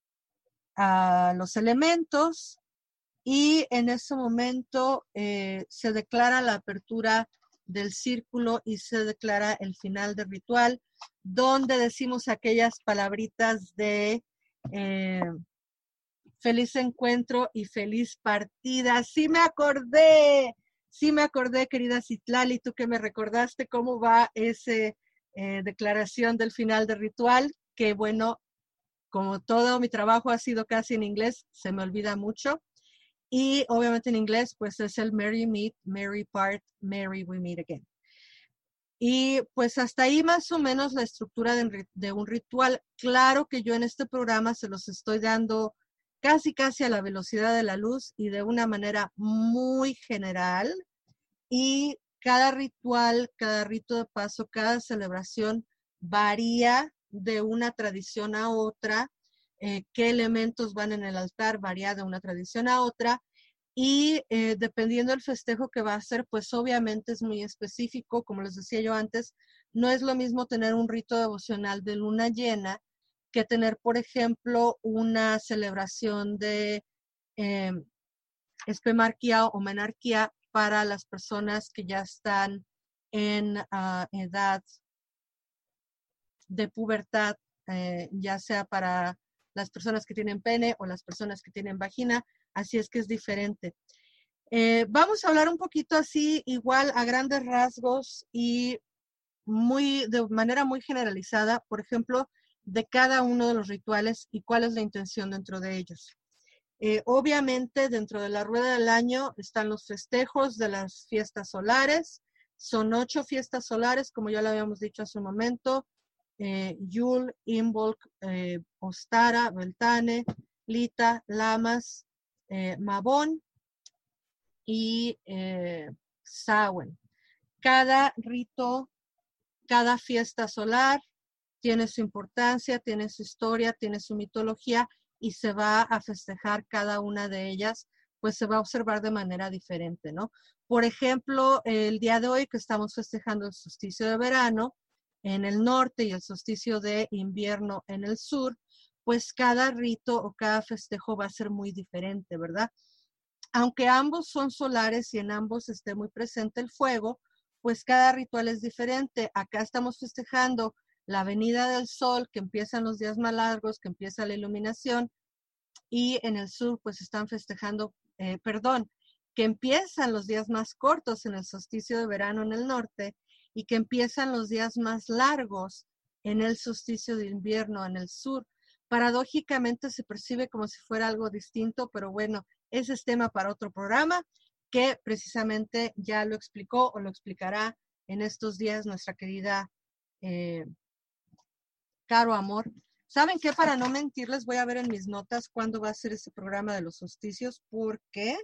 a los elementos y en ese momento eh, se declara la apertura del círculo y se declara el final del ritual, donde decimos aquellas palabritas de eh, feliz encuentro y feliz partida. Sí me acordé, sí me acordé, querida Citlali, tú que me recordaste cómo va ese eh, declaración del final del ritual, que bueno, como todo mi trabajo ha sido casi en inglés, se me olvida mucho. Y obviamente en inglés, pues es el Merry Meet, Merry Part, Merry We Meet Again. Y pues hasta ahí más o menos la estructura de, de un ritual. Claro que yo en este programa se los estoy dando casi casi a la velocidad de la luz y de una manera muy general. Y cada ritual, cada rito de paso, cada celebración varía de una tradición a otra. Eh, qué elementos van en el altar varía de una tradición a otra. Y eh, dependiendo del festejo que va a ser, pues obviamente es muy específico. Como les decía yo antes, no es lo mismo tener un rito devocional de luna llena que tener, por ejemplo, una celebración de eh, espemarquía o menarquía para las personas que ya están en uh, edad de pubertad, eh, ya sea para las personas que tienen pene o las personas que tienen vagina, así es que es diferente. Eh, vamos a hablar un poquito así, igual a grandes rasgos y muy, de manera muy generalizada, por ejemplo, de cada uno de los rituales y cuál es la intención dentro de ellos. Eh, obviamente, dentro de la rueda del año están los festejos de las fiestas solares. Son ocho fiestas solares, como ya lo habíamos dicho hace un momento. Eh, Yule, Imbolc, eh, Ostara, Beltane, Lita, Lamas, eh, Mabón y eh, Samhain. Cada rito, cada fiesta solar tiene su importancia, tiene su historia, tiene su mitología y se va a festejar cada una de ellas, pues se va a observar de manera diferente, ¿no? Por ejemplo, el día de hoy que estamos festejando el solsticio de verano en el norte y el solsticio de invierno en el sur, pues cada rito o cada festejo va a ser muy diferente, ¿verdad? Aunque ambos son solares y en ambos esté muy presente el fuego, pues cada ritual es diferente. Acá estamos festejando la venida del sol, que empiezan los días más largos, que empieza la iluminación, y en el sur pues están festejando, eh, perdón, que empiezan los días más cortos en el solsticio de verano en el norte y que empiezan los días más largos en el solsticio de invierno en el sur. Paradójicamente se percibe como si fuera algo distinto, pero bueno, ese es tema para otro programa que precisamente ya lo explicó o lo explicará en estos días nuestra querida eh, Caro Amor. ¿Saben qué? Para no mentirles, voy a ver en mis notas cuándo va a ser ese programa de los solsticios, porque,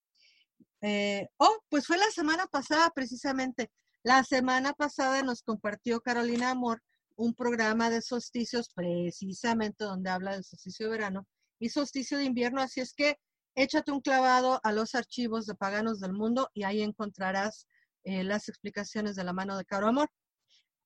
eh, oh, pues fue la semana pasada precisamente. La semana pasada nos compartió Carolina Amor un programa de solsticios, precisamente donde habla del solsticio de verano y solsticio de invierno, así es que échate un clavado a los archivos de Paganos del Mundo y ahí encontrarás eh, las explicaciones de la mano de Caro Amor.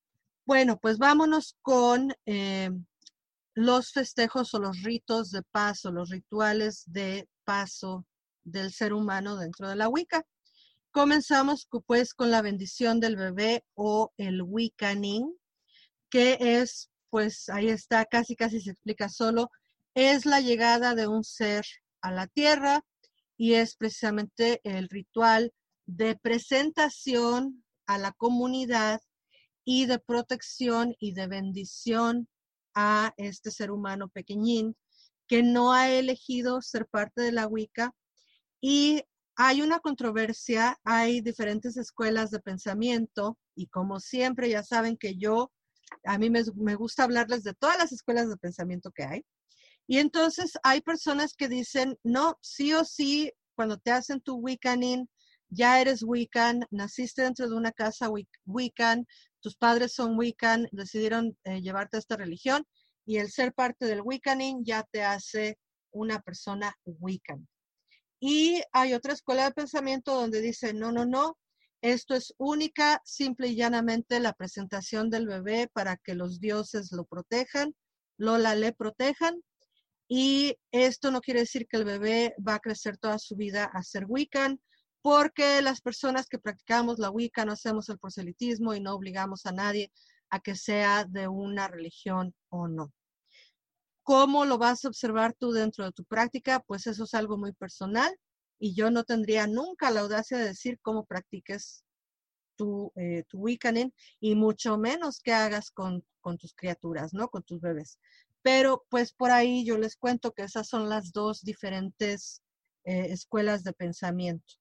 Bueno, pues vámonos con eh, los festejos o los ritos de paso, los rituales de paso del ser humano dentro de la Wicca. Comenzamos pues con la bendición del bebé o el Wiccaning, que es, pues ahí está, casi casi se explica solo, es la llegada de un ser a la tierra y es precisamente el ritual de presentación a la comunidad y de protección y de bendición a este ser humano pequeñín que no ha elegido ser parte de la Wicca. Y hay una controversia, hay diferentes escuelas de pensamiento y como siempre ya saben que yo, a mí me, me gusta hablarles de todas las escuelas de pensamiento que hay. Y entonces hay personas que dicen, no, sí o sí, cuando te hacen tu Wiccaning, ya eres Wiccan, naciste dentro de una casa Wiccan, tus padres son Wiccan, decidieron eh, llevarte a esta religión y el ser parte del Wiccaning ya te hace una persona Wiccan. Y hay otra escuela de pensamiento donde dice, no, no, no, esto es única, simple y llanamente la presentación del bebé para que los dioses lo protejan, Lola le protejan. Y esto no quiere decir que el bebé va a crecer toda su vida a ser Wiccan, porque las personas que practicamos la Wicca no hacemos el proselitismo y no obligamos a nadie a que sea de una religión o no. ¿Cómo lo vas a observar tú dentro de tu práctica? Pues eso es algo muy personal y yo no tendría nunca la audacia de decir cómo practiques tu, eh, tu Wiccaning y mucho menos que hagas con, con tus criaturas, ¿no? Con tus bebés. Pero pues por ahí yo les cuento que esas son las dos diferentes eh, escuelas de pensamiento.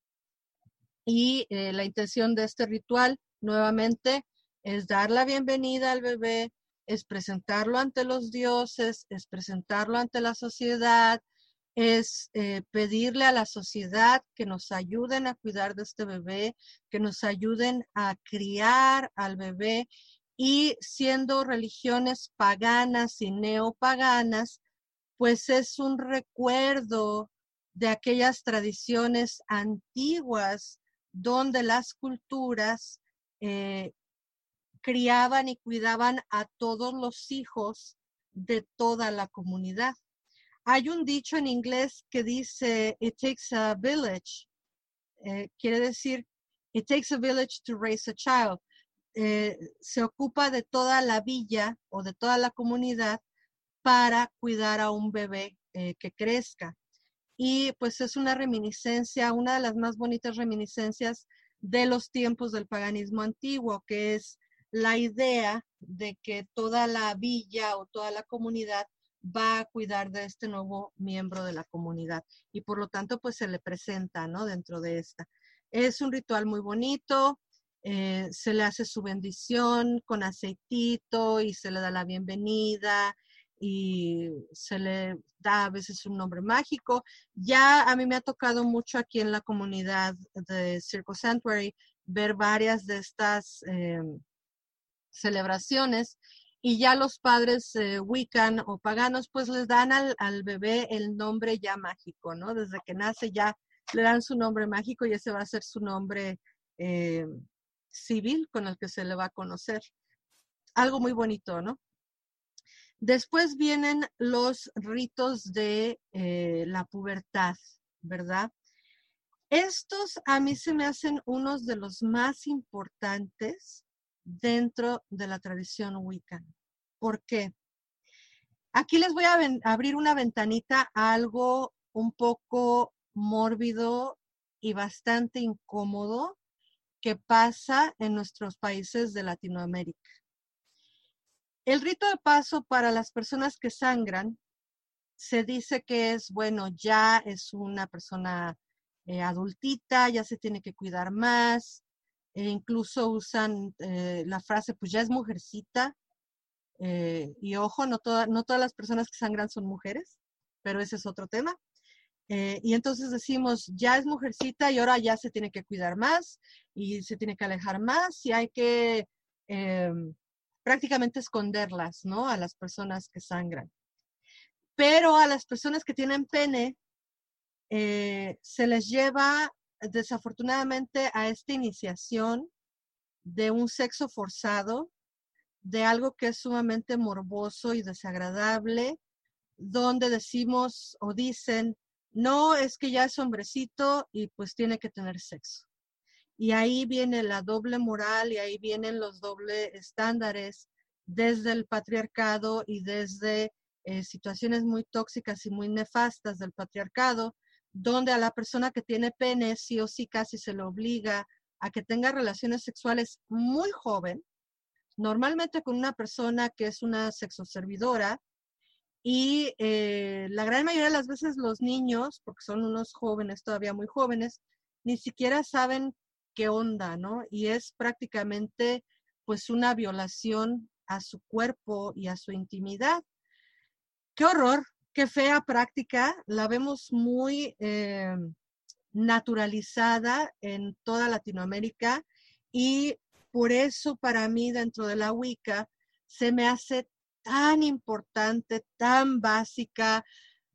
Y eh, la intención de este ritual, nuevamente, es dar la bienvenida al bebé, es presentarlo ante los dioses, es presentarlo ante la sociedad, es eh, pedirle a la sociedad que nos ayuden a cuidar de este bebé, que nos ayuden a criar al bebé y siendo religiones paganas y neopaganas, pues es un recuerdo de aquellas tradiciones antiguas donde las culturas eh, criaban y cuidaban a todos los hijos de toda la comunidad. Hay un dicho en inglés que dice, it takes a village. Eh, quiere decir, it takes a village to raise a child. Eh, se ocupa de toda la villa o de toda la comunidad para cuidar a un bebé eh, que crezca. Y pues es una reminiscencia, una de las más bonitas reminiscencias de los tiempos del paganismo antiguo, que es la idea de que toda la villa o toda la comunidad va a cuidar de este nuevo miembro de la comunidad y por lo tanto pues se le presenta, ¿no? Dentro de esta. Es un ritual muy bonito, eh, se le hace su bendición con aceitito y se le da la bienvenida y se le da a veces un nombre mágico. Ya a mí me ha tocado mucho aquí en la comunidad de Circle Sanctuary ver varias de estas eh, celebraciones y ya los padres eh, Wiccan o paganos pues les dan al, al bebé el nombre ya mágico, ¿no? Desde que nace ya le dan su nombre mágico y ese va a ser su nombre eh, civil con el que se le va a conocer. Algo muy bonito, ¿no? Después vienen los ritos de eh, la pubertad, ¿verdad? Estos a mí se me hacen unos de los más importantes dentro de la tradición Wiccan. ¿Por qué? Aquí les voy a abrir una ventanita a algo un poco mórbido y bastante incómodo que pasa en nuestros países de Latinoamérica. El rito de paso para las personas que sangran se dice que es, bueno, ya es una persona eh, adultita, ya se tiene que cuidar más, e incluso usan eh, la frase, pues ya es mujercita, eh, y ojo, no, toda, no todas las personas que sangran son mujeres, pero ese es otro tema. Eh, y entonces decimos, ya es mujercita y ahora ya se tiene que cuidar más y se tiene que alejar más y hay que eh, prácticamente esconderlas, ¿no? A las personas que sangran. Pero a las personas que tienen pene eh, se les lleva desafortunadamente a esta iniciación de un sexo forzado de algo que es sumamente morboso y desagradable, donde decimos o dicen, no, es que ya es hombrecito y pues tiene que tener sexo. Y ahí viene la doble moral y ahí vienen los dobles estándares desde el patriarcado y desde eh, situaciones muy tóxicas y muy nefastas del patriarcado, donde a la persona que tiene pene sí o sí casi se le obliga a que tenga relaciones sexuales muy joven, normalmente con una persona que es una sexoservidora, y eh, la gran mayoría de las veces los niños, porque son unos jóvenes, todavía muy jóvenes, ni siquiera saben qué onda, ¿no? Y es prácticamente pues una violación a su cuerpo y a su intimidad. ¡Qué horror! ¡Qué fea práctica! La vemos muy eh, naturalizada en toda Latinoamérica y por eso para mí dentro de la Wicca se me hace tan importante, tan básica,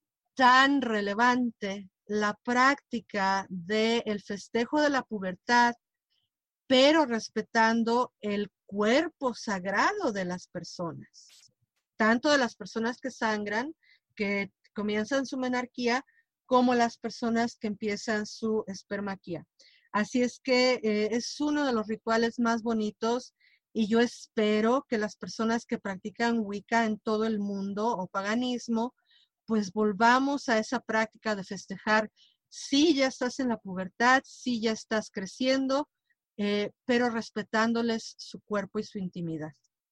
tan relevante la práctica del festejo de la pubertad, pero respetando el cuerpo sagrado de las personas, tanto de las personas que sangran, que comienzan su menarquía, como las personas que empiezan su espermaquía. Así es que eh, es uno de los rituales más bonitos y yo espero que las personas que practican Wicca en todo el mundo o paganismo, pues volvamos a esa práctica de festejar. Sí, ya estás en la pubertad, sí, ya estás creciendo, eh, pero respetándoles su cuerpo y su intimidad.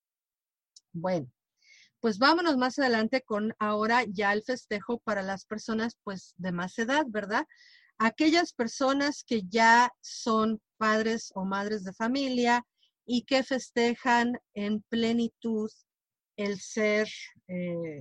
Bueno, pues vámonos más adelante con ahora ya el festejo para las personas pues de más edad, ¿verdad? Aquellas personas que ya son padres o madres de familia y que festejan en plenitud el ser eh,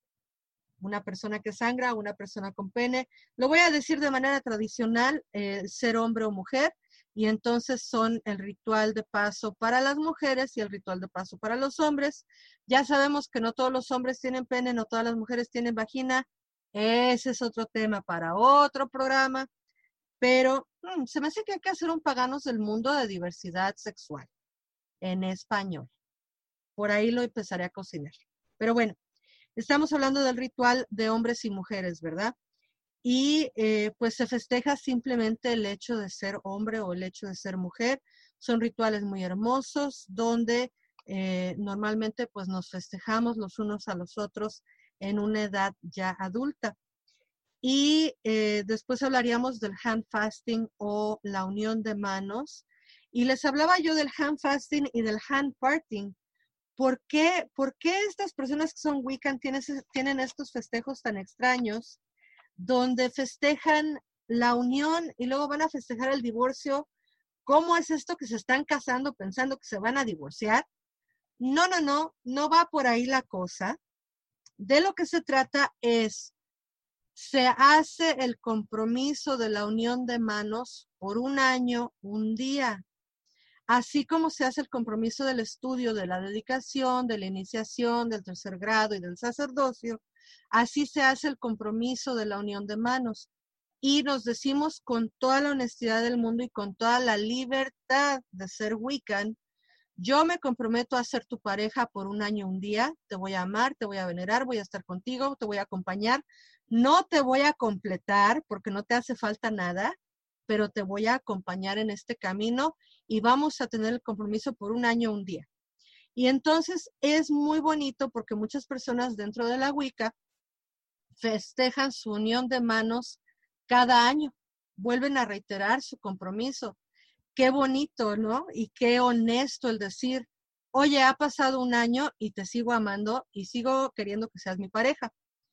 una persona que sangra, una persona con pene. Lo voy a decir de manera tradicional, eh, ser hombre o mujer, y entonces son el ritual de paso para las mujeres y el ritual de paso para los hombres. Ya sabemos que no todos los hombres tienen pene, no todas las mujeres tienen vagina. Ese es otro tema para otro programa, pero hmm, se me hace que hay que hacer un Paganos del Mundo de diversidad sexual en español. Por ahí lo empezaré a cocinar. Pero bueno, estamos hablando del ritual de hombres y mujeres, ¿verdad? Y eh, pues se festeja simplemente el hecho de ser hombre o el hecho de ser mujer. Son rituales muy hermosos donde eh, normalmente pues nos festejamos los unos a los otros en una edad ya adulta. Y eh, después hablaríamos del hand fasting o la unión de manos. Y les hablaba yo del hand fasting y del hand parting. ¿Por qué, ¿Por qué estas personas que son Wiccan tienen, tienen estos festejos tan extraños donde festejan la unión y luego van a festejar el divorcio? ¿Cómo es esto que se están casando pensando que se van a divorciar? No, no, no, no va por ahí la cosa. De lo que se trata es, se hace el compromiso de la unión de manos por un año, un día. Así como se hace el compromiso del estudio, de la dedicación, de la iniciación, del tercer grado y del sacerdocio, así se hace el compromiso de la unión de manos. Y nos decimos con toda la honestidad del mundo y con toda la libertad de ser Wiccan, yo me comprometo a ser tu pareja por un año, un día, te voy a amar, te voy a venerar, voy a estar contigo, te voy a acompañar, no te voy a completar porque no te hace falta nada, pero te voy a acompañar en este camino y vamos a tener el compromiso por un año, un día. Y entonces es muy bonito porque muchas personas dentro de la Wicca festejan su unión de manos cada año, vuelven a reiterar su compromiso. Qué bonito, ¿no? Y qué honesto el decir, oye, ha pasado un año y te sigo amando y sigo queriendo que seas mi pareja.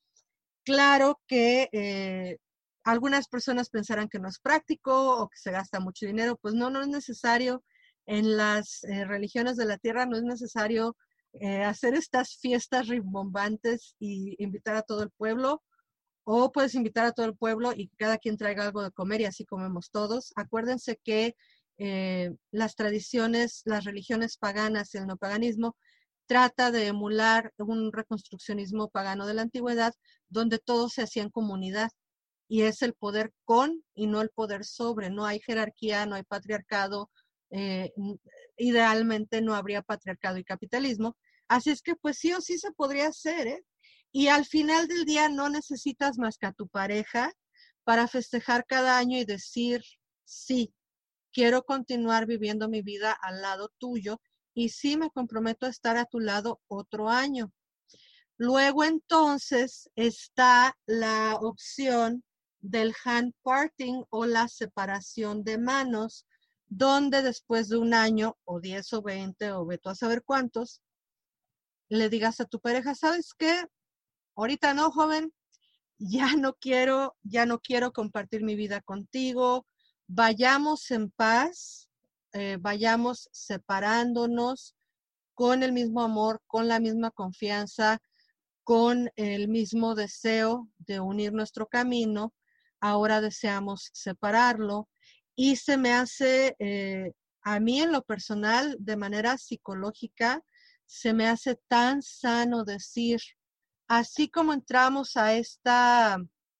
Claro que eh, algunas personas pensarán que no es práctico o que se gasta mucho dinero. Pues no, no es necesario. En las eh, religiones de la tierra no es necesario eh, hacer estas fiestas rimbombantes y invitar a todo el pueblo. O puedes invitar a todo el pueblo y que cada quien traiga algo de comer y así comemos todos. Acuérdense que eh, las tradiciones, las religiones paganas y el neopaganismo trata de emular un reconstruccionismo pagano de la antigüedad donde todo se hacía en comunidad y es el poder con y no el poder sobre. No hay jerarquía, no hay patriarcado, eh, idealmente no habría patriarcado y capitalismo. Así es que pues sí o sí se podría hacer, ¿eh? Y al final del día no necesitas más que a tu pareja para festejar cada año y decir, sí, quiero continuar viviendo mi vida al lado tuyo y sí me comprometo a estar a tu lado otro año. Luego entonces está la opción del hand parting o la separación de manos, donde después de un año o diez o veinte o ve tú a saber cuántos, le digas a tu pareja, ¿sabes qué? Ahorita no, joven, ya no quiero, ya no quiero compartir mi vida contigo, vayamos en paz, eh, vayamos separándonos con el mismo amor, con la misma confianza, con el mismo deseo de unir nuestro camino. Ahora deseamos separarlo y se me hace, eh, a mí en lo personal, de manera psicológica, se me hace tan sano decir, así como entramos a esta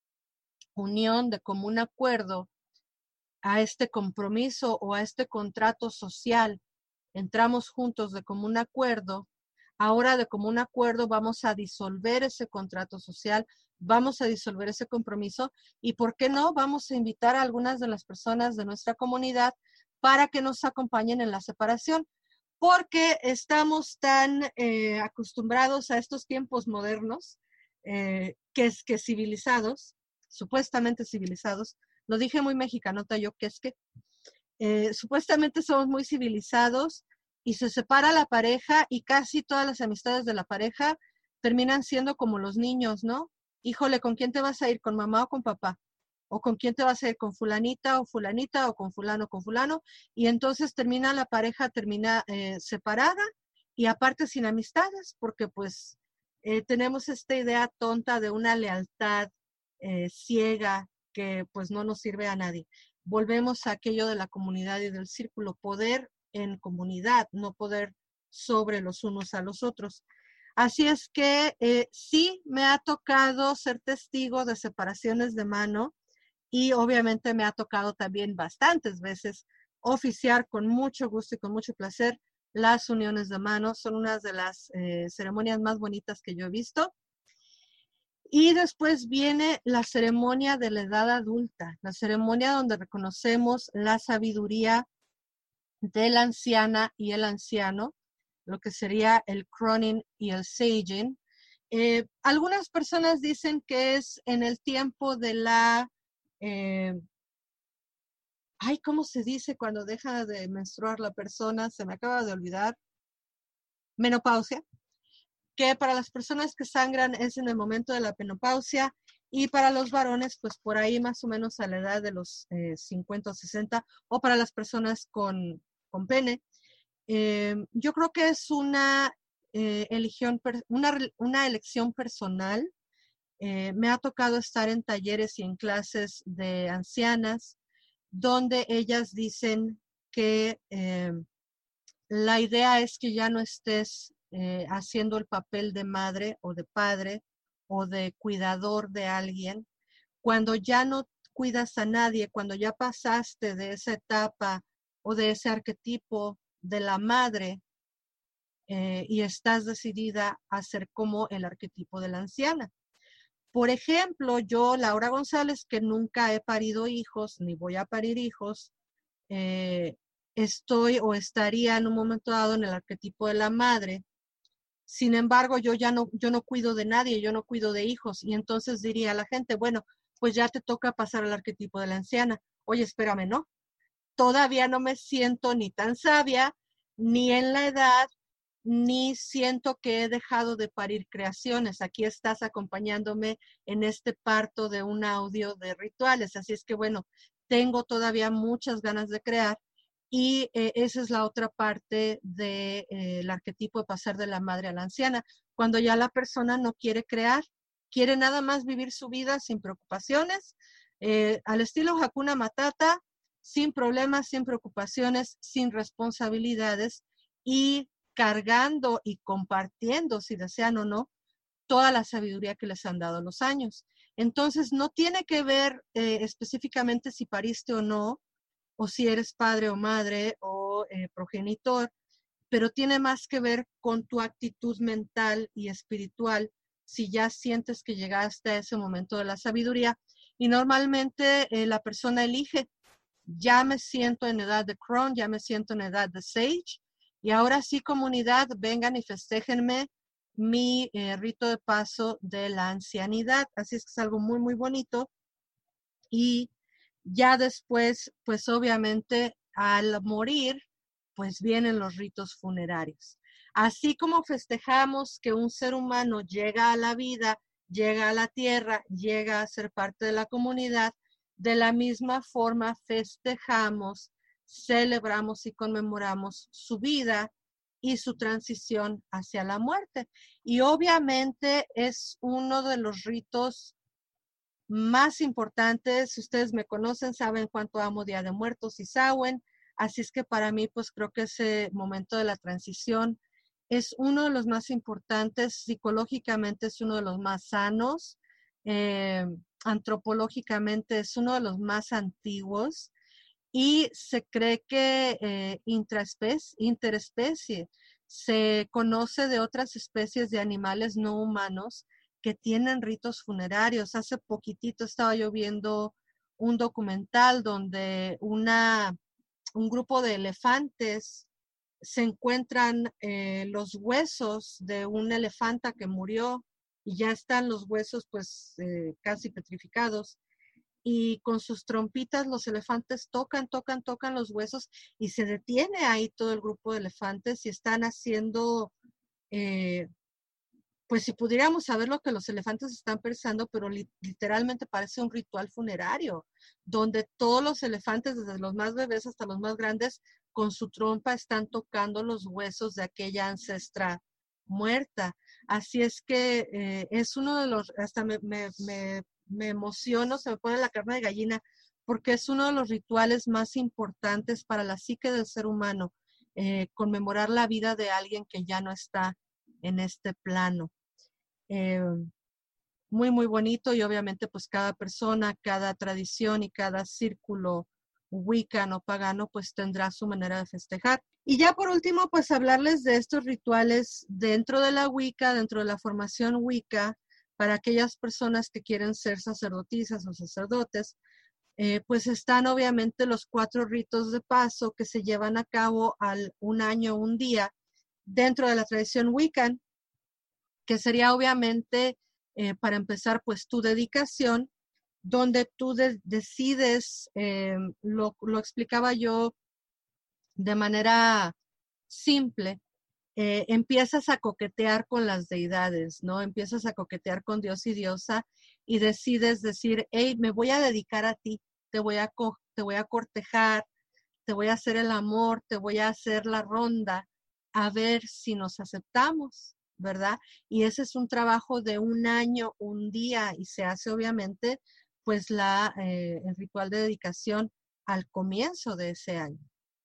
unión de común acuerdo, a este compromiso o a este contrato social, entramos juntos de común acuerdo, ahora de común acuerdo vamos a disolver ese contrato social, vamos a disolver ese compromiso y, ¿por qué no? Vamos a invitar a algunas de las personas de nuestra comunidad para que nos acompañen en la separación, porque estamos tan eh, acostumbrados a estos tiempos modernos, eh, que es que civilizados, supuestamente civilizados, lo dije muy mexicanota yo, que es que eh, supuestamente somos muy civilizados y se separa la pareja y casi todas las amistades de la pareja terminan siendo como los niños, ¿no? Híjole, ¿con quién te vas a ir? ¿Con mamá o con papá? ¿O con quién te vas a ir? ¿Con fulanita o fulanita o con fulano o con fulano? Y entonces termina la pareja, termina eh, separada y aparte sin amistades, porque pues eh, tenemos esta idea tonta de una lealtad eh, ciega que pues no nos sirve a nadie. Volvemos a aquello de la comunidad y del círculo, poder en comunidad, no poder sobre los unos a los otros. Así es que eh, sí me ha tocado ser testigo de separaciones de mano y obviamente me ha tocado también bastantes veces oficiar con mucho gusto y con mucho placer las uniones de mano. Son unas de las eh, ceremonias más bonitas que yo he visto. Y después viene la ceremonia de la edad adulta, la ceremonia donde reconocemos la sabiduría de la anciana y el anciano, lo que sería el croning y el saging. Eh, algunas personas dicen que es en el tiempo de la, eh, ay, ¿cómo se dice cuando deja de menstruar la persona? Se me acaba de olvidar. Menopausia. Que para las personas que sangran es en el momento de la menopausia y para los varones, pues por ahí más o menos a la edad de los eh, cincuenta o sesenta, o para las personas con, con pene. Eh, yo creo que es una, eh, elección, una, una elección personal. Eh, me ha tocado estar en talleres y en clases de ancianas donde ellas dicen que eh, la idea es que ya no estés Eh, haciendo el papel de madre o de padre o de cuidador de alguien, cuando ya no cuidas a nadie, cuando ya pasaste de esa etapa o de ese arquetipo de la madre eh, y estás decidida a ser como el arquetipo de la anciana. Por ejemplo, yo, Laura González, que nunca he parido hijos ni voy a parir hijos, eh, estoy o estaría en un momento dado en el arquetipo de la madre. Sin embargo, yo ya no, yo no cuido de nadie, yo no cuido de hijos. Y entonces diría a la gente, bueno, pues ya te toca pasar al arquetipo de la anciana. Oye, espérame, ¿no? Todavía no me siento ni tan sabia, ni en la edad, ni siento que he dejado de parir creaciones. Aquí estás acompañándome en este parto de un audio de rituales. Así es que, bueno, tengo todavía muchas ganas de crear. Y eh, esa es la otra parte del de, eh, arquetipo de pasar de la madre a la anciana, cuando ya la persona no quiere crear, quiere nada más vivir su vida sin preocupaciones, eh, al estilo Hakuna Matata, sin problemas, sin preocupaciones, sin responsabilidades y cargando y compartiendo, si desean o no, toda la sabiduría que les han dado los años. Entonces, no tiene que ver eh, específicamente si pariste o no, o si eres padre o madre, o rito eh, progenitor, pero tiene más que ver con tu actitud mental y espiritual, si ya sientes que llegaste a ese momento de la sabiduría. Y normalmente eh, la persona elige, ya me siento en edad de Crohn, ya me siento en edad de Sage, y ahora sí, comunidad, vengan y festéjenme mi eh, rito de paso de la ancianidad. Así es que es algo muy, muy bonito. Y ya después, pues obviamente al morir, pues vienen los ritos funerarios. Así como festejamos que un ser humano llega a la vida, llega a la tierra, llega a ser parte de la comunidad, de la misma forma festejamos, celebramos y conmemoramos su vida y su transición hacia la muerte. Y obviamente es uno de los ritos más importantes. Si ustedes me conocen, saben cuánto amo Día de Muertos y Samhain. Así es que para mí, pues creo que ese momento de la transición es uno de los más importantes, psicológicamente es uno de los más sanos, eh, antropológicamente es uno de los más antiguos y se cree que eh, intraespecie, interespecie se conoce de otras especies de animales no humanos que tienen ritos funerarios. Hace poquitito estaba yo viendo un documental donde una, un grupo de elefantes se encuentran eh, los huesos de un elefanta que murió y ya están los huesos pues eh, casi petrificados. Y con sus trompitas los elefantes tocan, tocan, tocan los huesos y se detiene ahí todo el grupo de elefantes y están haciendo, eh, pues si pudiéramos saber lo que los elefantes están pensando, pero li- literalmente parece un ritual funerario, donde todos los elefantes, desde los más bebés hasta los más grandes, con su trompa están tocando los huesos de aquella ancestra muerta. Así es que eh, es uno de los, hasta me, me, me, me emociono, se me pone la carne de gallina, porque es uno de los rituales más importantes para la psique del ser humano, eh, conmemorar la vida de alguien que ya no está en este plano. Eh, muy, muy bonito y obviamente pues cada persona, cada tradición y cada círculo wiccan o pagano pues tendrá su manera de festejar. Y ya por último pues hablarles de estos rituales dentro de la Wicca, dentro de la formación Wicca, para aquellas personas que quieren ser sacerdotisas o sacerdotes. Eh, pues están obviamente los cuatro ritos de paso que se llevan a cabo al un año, un día, dentro de la tradición Wiccan, que sería obviamente, eh, para empezar, pues tu dedicación, donde tú de decides, eh, lo, lo explicaba yo de manera simple, eh, empiezas a coquetear con las deidades, ¿no? Empiezas a coquetear con Dios y diosa y decides decir, hey, me voy a dedicar a ti, te voy a, co te voy a cortejar, te voy a hacer el amor, te voy a hacer la ronda, a ver si nos aceptamos, ¿verdad? Y ese es un trabajo de un año, un día, y se hace obviamente pues la, eh, el ritual de dedicación al comienzo de ese año.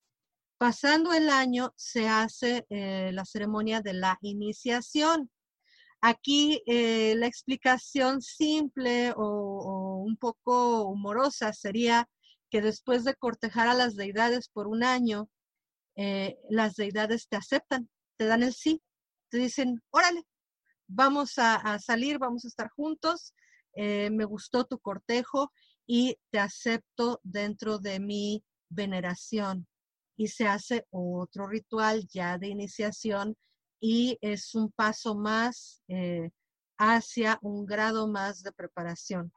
Pasando el año se hace eh, la ceremonia de la iniciación. Aquí eh, la explicación simple o, o un poco humorosa sería que después de cortejar a las deidades por un año, eh, las deidades te aceptan, te dan el sí, te dicen, órale, vamos a, a salir, vamos a estar juntos, eh, me gustó tu cortejo y te acepto dentro de mi veneración. Y se hace otro ritual ya de iniciación y es un paso más eh, hacia un grado más de preparación.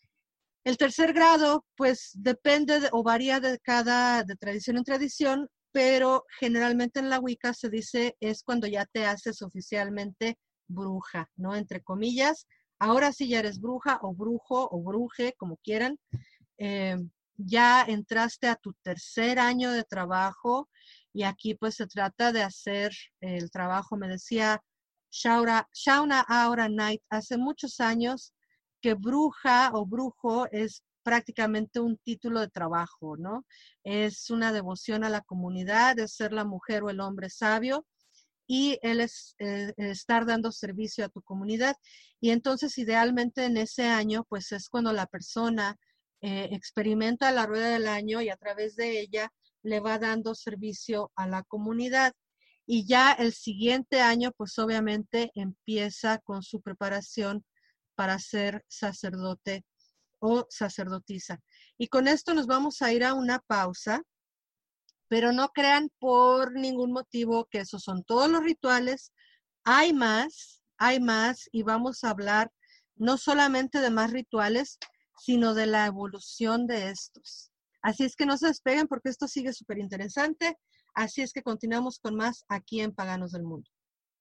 El tercer grado, pues depende de, o varía de cada, de tradición en tradición, pero generalmente en la Wicca se dice es cuando ya te haces oficialmente bruja, ¿no? Entre comillas, ahora sí ya eres bruja o brujo o bruje, como quieran. Eh, ya entraste a tu tercer año de trabajo y aquí pues se trata de hacer el trabajo. Me decía Shauna, Shauna Aura Knight hace muchos años que bruja o brujo es prácticamente un título de trabajo, ¿no? Es una devoción a la comunidad, es ser la mujer o el hombre sabio y él es eh, estar dando servicio a tu comunidad. Y entonces idealmente en ese año pues es cuando la persona eh, experimenta la rueda del año y a través de ella le va dando servicio a la comunidad. Y ya el siguiente año, pues obviamente empieza con su preparación para ser sacerdote o sacerdotisa. Y con esto nos vamos a ir a una pausa, pero no crean por ningún motivo que esos son todos los rituales. Hay más, hay más, y vamos a hablar no solamente de más rituales, sino de la evolución de estos. Así es que no se despeguen porque esto sigue súper interesante. Así es que continuamos con más aquí en Paganos del Mundo.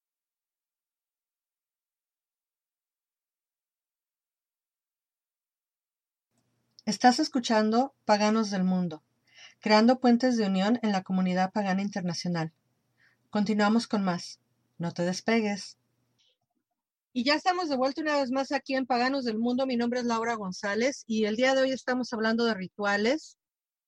Estás escuchando Paganos del Mundo, creando puentes de unión en la comunidad pagana internacional. Continuamos con más. No te despegues. Y ya estamos de vuelta una vez más aquí en Paganos del Mundo. Mi nombre es Laura González y el día de hoy estamos hablando de rituales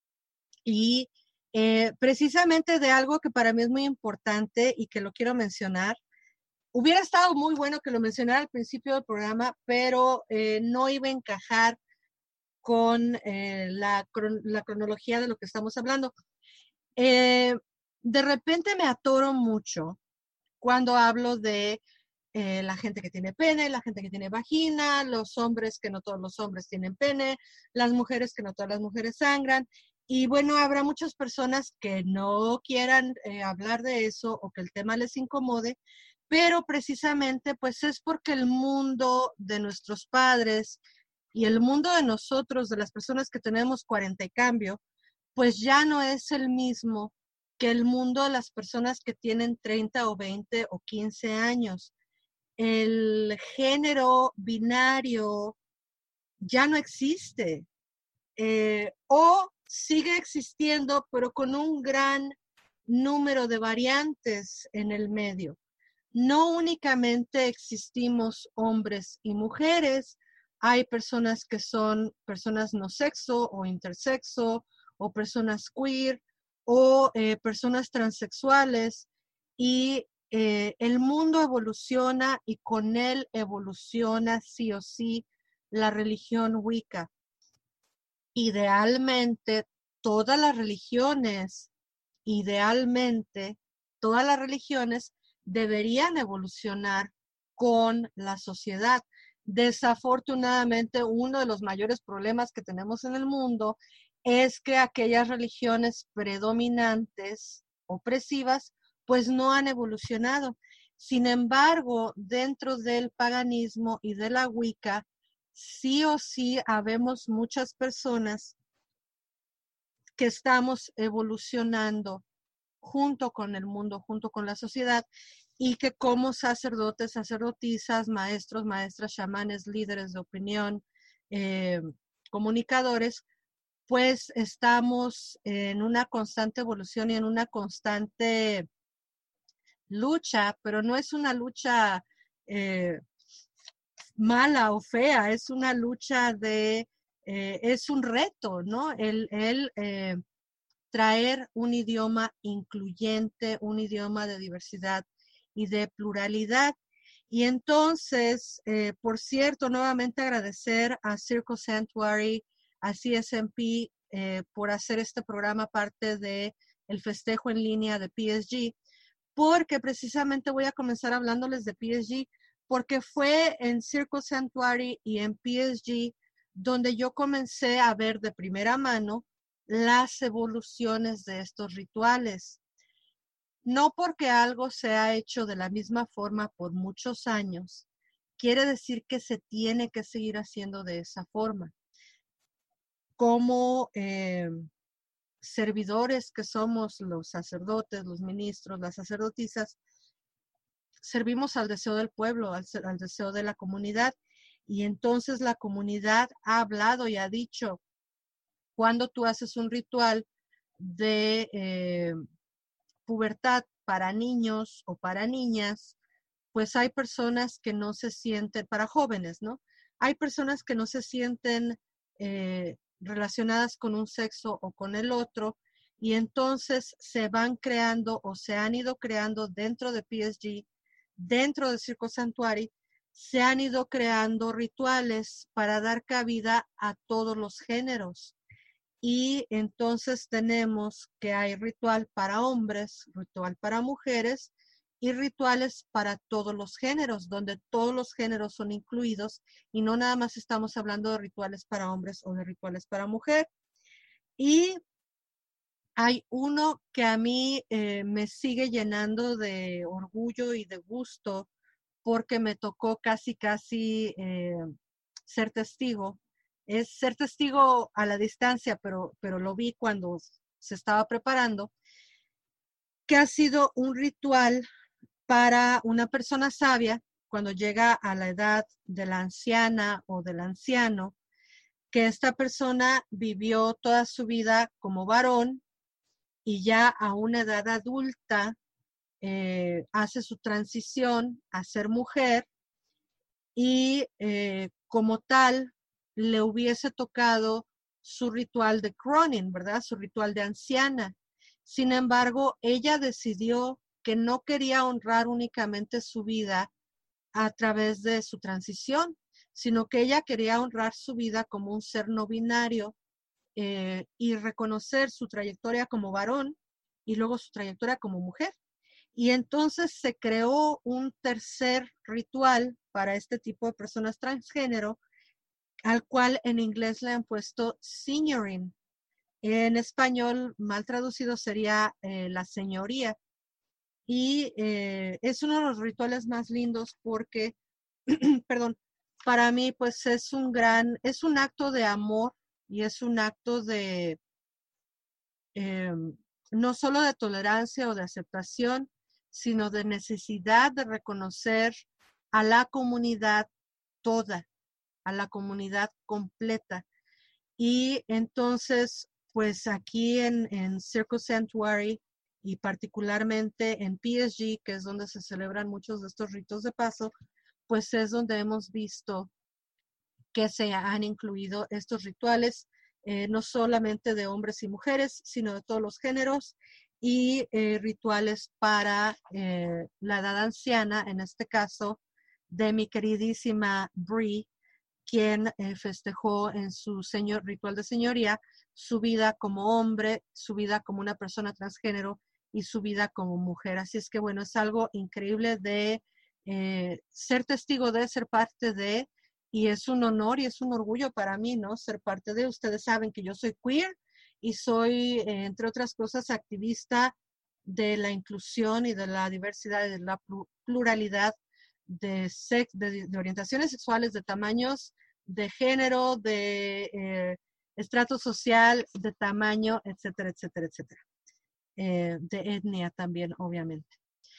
y eh, precisamente de algo que para mí es muy importante y que lo quiero mencionar. Hubiera estado muy bueno que lo mencionara al principio del programa, pero eh, no iba a encajar con eh, la, cron la cronología de lo que estamos hablando. Eh, de repente me atoro mucho cuando hablo de eh, la gente que tiene pene, la gente que tiene vagina, los hombres que no todos los hombres tienen pene, las mujeres que no todas las mujeres sangran. Y bueno, habrá muchas personas que no quieran eh, hablar de eso o que el tema les incomode, pero precisamente pues es porque el mundo de nuestros padres y el mundo de nosotros, de las personas que tenemos cuarenta y cambio, pues ya no es el mismo que el mundo de las personas que tienen treinta o veinte o quince años. El género binario ya no existe eh, o sigue existiendo, pero con un gran número de variantes en el medio. No únicamente existimos hombres y mujeres, hay personas que son personas no sexo o intersexo o personas queer o eh, personas transexuales y eh, el mundo evoluciona y con él evoluciona sí o sí la religión Wicca. Idealmente, todas las religiones, idealmente, todas las religiones deberían evolucionar con la sociedad. Desafortunadamente, uno de los mayores problemas que tenemos en el mundo es que aquellas religiones predominantes, opresivas, pues no han evolucionado. Sin embargo, dentro del paganismo y de la Wicca, sí o sí habemos muchas personas que estamos evolucionando junto con el mundo, junto con la sociedad, y que como sacerdotes, sacerdotisas, maestros, maestras, chamanes, líderes de opinión, eh, comunicadores, pues estamos en una constante evolución y en una constante lucha, pero no es una lucha eh, mala o fea, es una lucha de, eh, es un reto, ¿no? El, el eh, traer un idioma incluyente, un idioma de diversidad y de pluralidad. Y entonces, eh, por cierto, nuevamente agradecer a Circle Sanctuary, a C S M P, eh, por hacer este programa parte de el festejo en línea de P S G, porque precisamente voy a comenzar hablándoles de P S G, porque fue en Circle Sanctuary y en P S G donde yo comencé a ver de primera mano las evoluciones de estos rituales. No porque algo se ha hecho de la misma forma por muchos años, quiere decir que se tiene que seguir haciendo de esa forma. Como eh, servidores que somos los sacerdotes, los ministros, las sacerdotisas, servimos al deseo del pueblo, al, al deseo de la comunidad. Y entonces la comunidad ha hablado y ha dicho, cuando tú haces un ritual de eh, pubertad para niños o para niñas, pues hay personas que no se sienten, para jóvenes, ¿no? Hay personas que no se sienten eh, relacionadas con un sexo o con el otro, y entonces se van creando o se han ido creando dentro de P S G, dentro de Circle Sanctuary, se han ido creando rituales para dar cabida a todos los géneros. Y entonces tenemos que hay ritual para hombres, ritual para mujeres y rituales para todos los géneros, donde todos los géneros son incluidos y no nada más estamos hablando de rituales para hombres o de rituales para mujer. Y hay uno que a mí eh, me sigue llenando de orgullo y de gusto porque me tocó casi, casi eh, ser testigo. Es ser testigo a la distancia, pero, pero lo vi cuando se estaba preparando, que ha sido un ritual para una persona sabia cuando llega a la edad de la anciana o del anciano, que esta persona vivió toda su vida como varón y ya a una edad adulta eh, hace su transición a ser mujer y eh, como tal le hubiese tocado su ritual de Cronin, ¿verdad? Su ritual de anciana. Sin embargo, ella decidió que no quería honrar únicamente su vida a través de su transición, sino que ella quería honrar su vida como un ser no binario eh, y reconocer su trayectoria como varón y luego su trayectoria como mujer. Y entonces se creó un tercer ritual para este tipo de personas transgénero, al cual en inglés le han puesto signoring. En español, mal traducido, sería eh, la señoría. Y eh, es uno de los rituales más lindos porque, perdón, para mí pues es un gran, es un acto de amor y es un acto de, eh, no solo de tolerancia o de aceptación, sino de necesidad de reconocer a la comunidad toda, a la comunidad completa. Y entonces, pues aquí en, en Circle Sanctuary y particularmente en P S G, que es donde se celebran muchos de estos ritos de paso, pues es donde hemos visto que se han incluido estos rituales, eh, no solamente de hombres y mujeres, sino de todos los géneros y eh, rituales para eh, la edad anciana, en este caso de mi queridísima Brie, quien eh, festejó en su señor, ritual de señoría su vida como hombre, su vida como una persona transgénero y su vida como mujer. Así es que bueno, es algo increíble de eh, ser testigo de, ser parte de, y es un honor y es un orgullo para mí, ¿no? Ser parte de. Ustedes saben que yo soy queer y soy, eh, entre otras cosas, activista de la inclusión y de la diversidad y de la pluralidad de, sex, de, de orientaciones sexuales, de tamaños, de género, de eh, estrato social, de tamaño, etcétera, etcétera, etcétera. Eh, de etnia también, obviamente.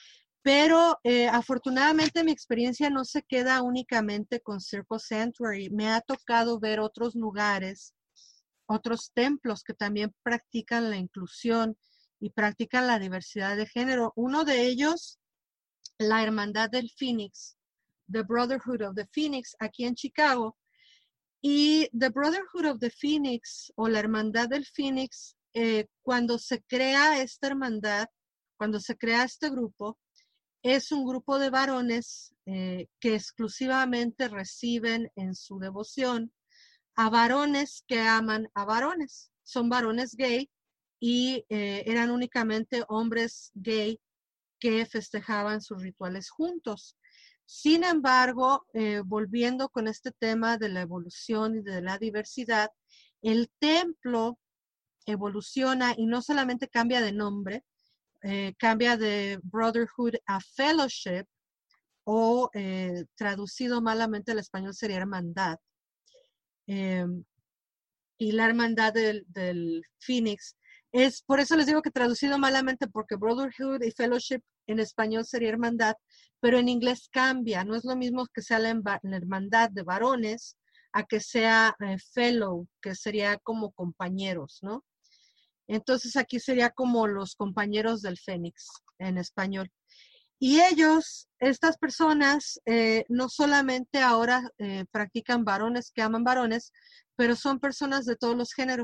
Pero eh, afortunadamente mi experiencia no se queda únicamente con Circle Sanctuary. Me ha tocado ver otros lugares, otros templos que también practican la inclusión y practican la diversidad de género. Uno de ellos, la Hermandad del Phoenix, The Brotherhood of the Phoenix, aquí en Chicago. Y The Brotherhood of the Phoenix o la Hermandad del Phoenix, eh, cuando se crea esta hermandad, cuando se crea este grupo, es un grupo de varones eh, que exclusivamente reciben en su devoción a varones que aman a varones. Son varones gay y eh, eran únicamente hombres gay que festejaban sus rituales juntos. Sin embargo, eh, volviendo con este tema de la evolución y de la diversidad, el templo evoluciona y no solamente cambia de nombre, eh, cambia de Brotherhood a Fellowship, o eh, traducido malamente al español sería hermandad. Eh, y la hermandad del, del Phoenix es, por eso les digo que traducido malamente, porque Brotherhood y Fellowship en español sería hermandad, pero en inglés cambia, no es lo mismo que sea la, la hermandad de varones a que sea eh, fellow, que sería como compañeros, ¿no? Entonces aquí sería como los compañeros del Fénix en español. Y ellos, estas personas, eh, no solamente ahora eh, practican varones que aman varones, pero son personas de todos los géneros.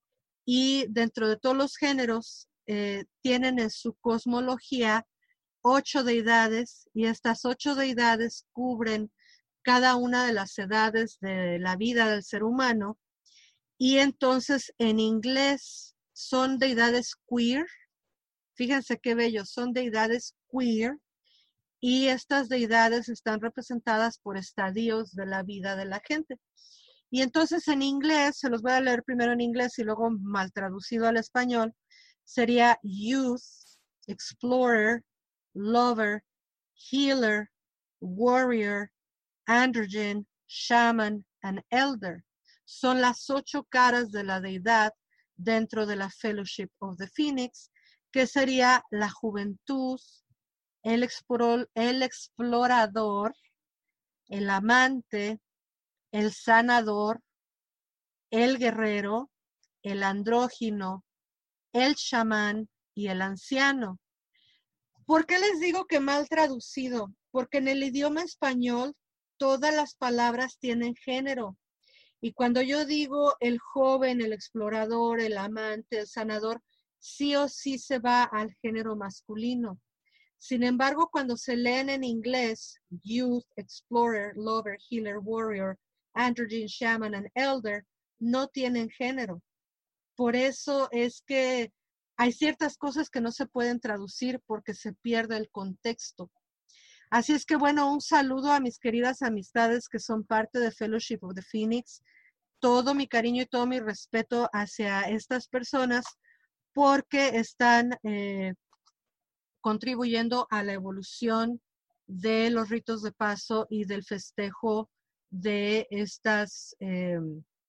Y dentro de todos los géneros eh, tienen en su cosmología ocho deidades y estas ocho deidades cubren cada una de las edades de la vida del ser humano Y entonces en inglés son deidades queer. Fíjense qué bello, son deidades queer. Y estas deidades están representadas por estadios de la vida de la gente. Y entonces en inglés, se los voy a leer primero en inglés y luego mal traducido al español, sería youth, explorer, lover, healer, warrior, androgen, shaman, and elder. Son las ocho caras de la deidad dentro de la Fellowship of the Phoenix, que sería la juventud, el, explor, el explorador, el amante, el sanador, el guerrero, el andrógino, el chamán y el anciano. ¿Por qué les digo que mal traducido? Porque en el idioma español todas las palabras tienen género. Y cuando yo digo el joven, el explorador, el amante, el sanador, sí o sí se va al género masculino. Sin embargo, cuando se leen en inglés, youth, explorer, lover, healer, warrior, androgen, shaman, and elder, no tienen género. Por eso es que hay ciertas cosas que no se pueden traducir porque se pierde el contexto. Así es que, bueno, un saludo a mis queridas amistades que son parte de Fellowship of the Phoenix. Todo mi cariño y todo mi respeto hacia estas personas porque están eh, contribuyendo a la evolución de los ritos de paso y del festejo de estas eh,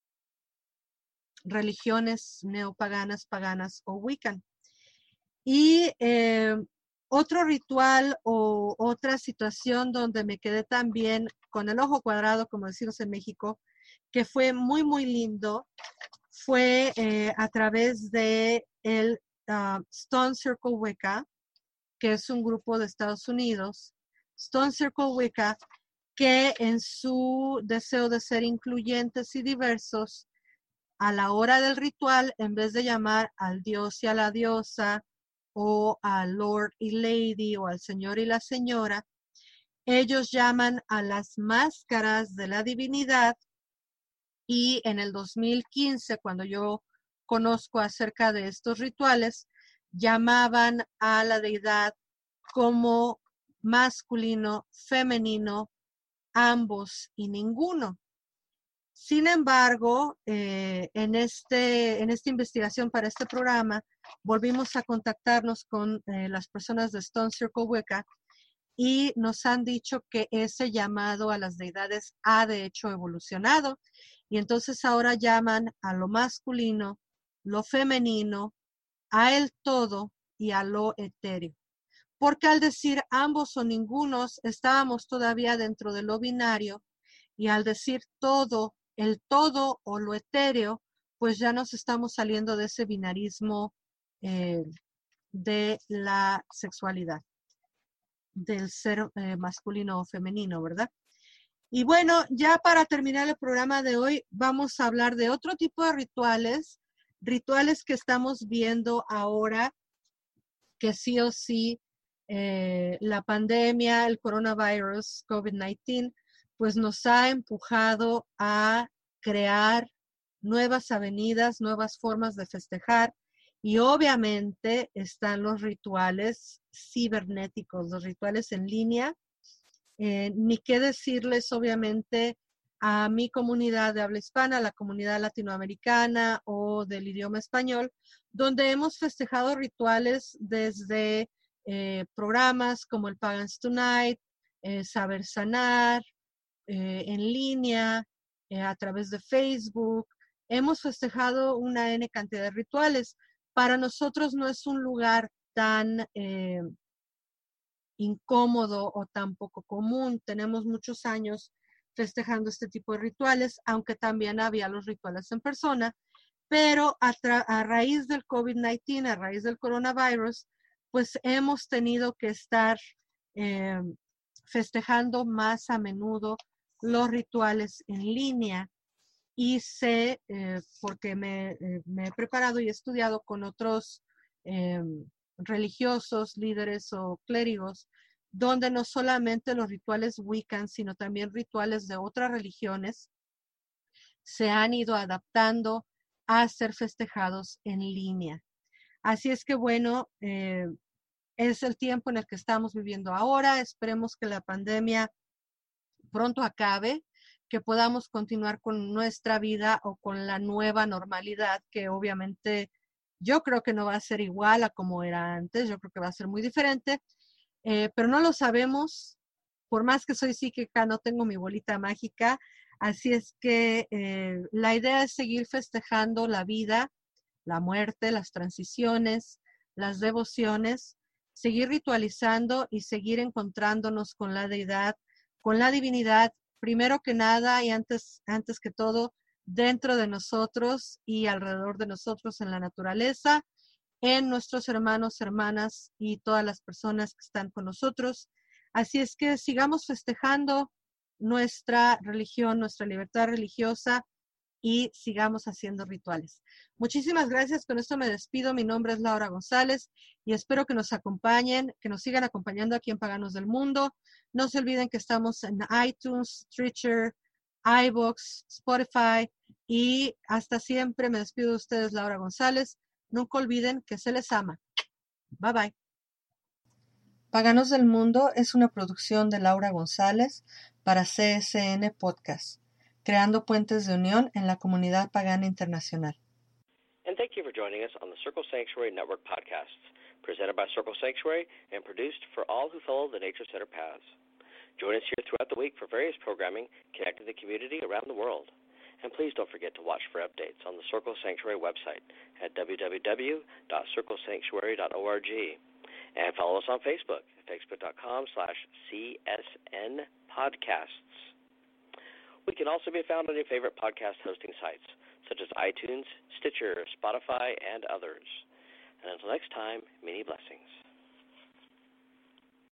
religiones neopaganas, paganas o wiccan. Y eh, otro ritual o otra situación donde me quedé también con el ojo cuadrado, como decimos en México, que fue muy, muy lindo, fue eh, a través de el uh, Stone Circle Wicca, que es un grupo de Estados Unidos, Stone Circle Wicca, que en su deseo de ser incluyentes y diversos, a la hora del ritual, en vez de llamar al dios y a la diosa, o al Lord y Lady, o al señor y la señora, ellos llaman a las máscaras de la divinidad. Y en el dos mil quince, cuando yo conozco acerca de estos rituales, llamaban a la deidad como masculino, femenino, ambos y ninguno. Sin embargo, eh, en, este, en esta investigación para este programa, volvimos a contactarnos con eh, las personas de Stone Circle Wicca y nos han dicho que ese llamado a las deidades ha de hecho evolucionado. Y entonces ahora llaman a lo masculino, lo femenino, a el todo y a lo etéreo. Porque al decir ambos o ningunos, estábamos todavía dentro de lo binario, y al decir todo, el todo o lo etéreo, pues ya nos estamos saliendo de ese binarismo eh, de la sexualidad, del ser eh, masculino o femenino, ¿verdad? Y bueno, ya para terminar el programa de hoy, vamos a hablar de otro tipo de rituales, rituales que estamos viendo ahora, que sí o sí eh, la pandemia, el coronavirus, COVID diecinueve, pues nos ha empujado a crear nuevas avenidas, nuevas formas de festejar. Y obviamente están los rituales cibernéticos, los rituales en línea. Eh, ni qué decirles, obviamente, a mi comunidad de habla hispana, la comunidad latinoamericana o del idioma español, donde hemos festejado rituales desde eh, programas como el Pagans Tonight, eh, Saber Sanar, eh, en línea, eh, a través de Facebook. Hemos festejado una N cantidad de rituales. Para nosotros no es un lugar tan eh, incómodo o tan poco común. Tenemos muchos años festejando este tipo de rituales, aunque también había los rituales en persona, pero a, a raíz del COVID diecinueve, a raíz del coronavirus, pues hemos tenido que estar eh, festejando más a menudo los rituales en línea. Y sé, eh, porque me, eh, me he preparado y he estudiado con otros eh, religiosos, líderes o clérigos, donde no solamente los rituales wiccan, sino también rituales de otras religiones se han ido adaptando a ser festejados en línea. Así es que bueno, eh, es el tiempo en el que estamos viviendo ahora. Esperemos que la pandemia pronto acabe, que podamos continuar con nuestra vida o con la nueva normalidad, que obviamente yo creo que no va a ser igual a como era antes, yo creo que va a ser muy diferente, eh, pero no lo sabemos. Por más que soy psíquica, no tengo mi bolita mágica, así es que eh, la idea es seguir festejando la vida, la muerte, las transiciones, las devociones, seguir ritualizando y seguir encontrándonos con la deidad, con la divinidad, primero que nada y antes, antes que todo, dentro de nosotros y alrededor de nosotros en la naturaleza, en nuestros hermanos, hermanas y todas las personas que están con nosotros. Así es que sigamos festejando nuestra religión, nuestra libertad religiosa y sigamos haciendo rituales. Muchísimas gracias. Con esto me despido. Mi nombre es Laura González y espero que nos acompañen, que nos sigan acompañando aquí en Paganos del Mundo. No se olviden que estamos en iTunes, Stitcher, iVoox, Spotify y hasta siempre me despido de ustedes, Laura González. Nunca olviden que se les ama. Bye bye. Paganos del Mundo es una producción de Laura González para C S N Podcast, creando puentes de unión en la comunidad pagana internacional. And thank you for joining us on the Circle Sanctuary Network podcasts, presented by Circle Sanctuary and produced for all who follow the Nature Center paths. Join us here throughout the week for various programming connecting the community around the world. And please don't forget to watch for updates on the Circle Sanctuary website at w w w dot circle sanctuary dot org. And follow us on Facebook at facebook.com slash CSN podcasts. We can also be found on your favorite podcast hosting sites, such as iTunes, Stitcher, Spotify, and others. And until next time, many blessings.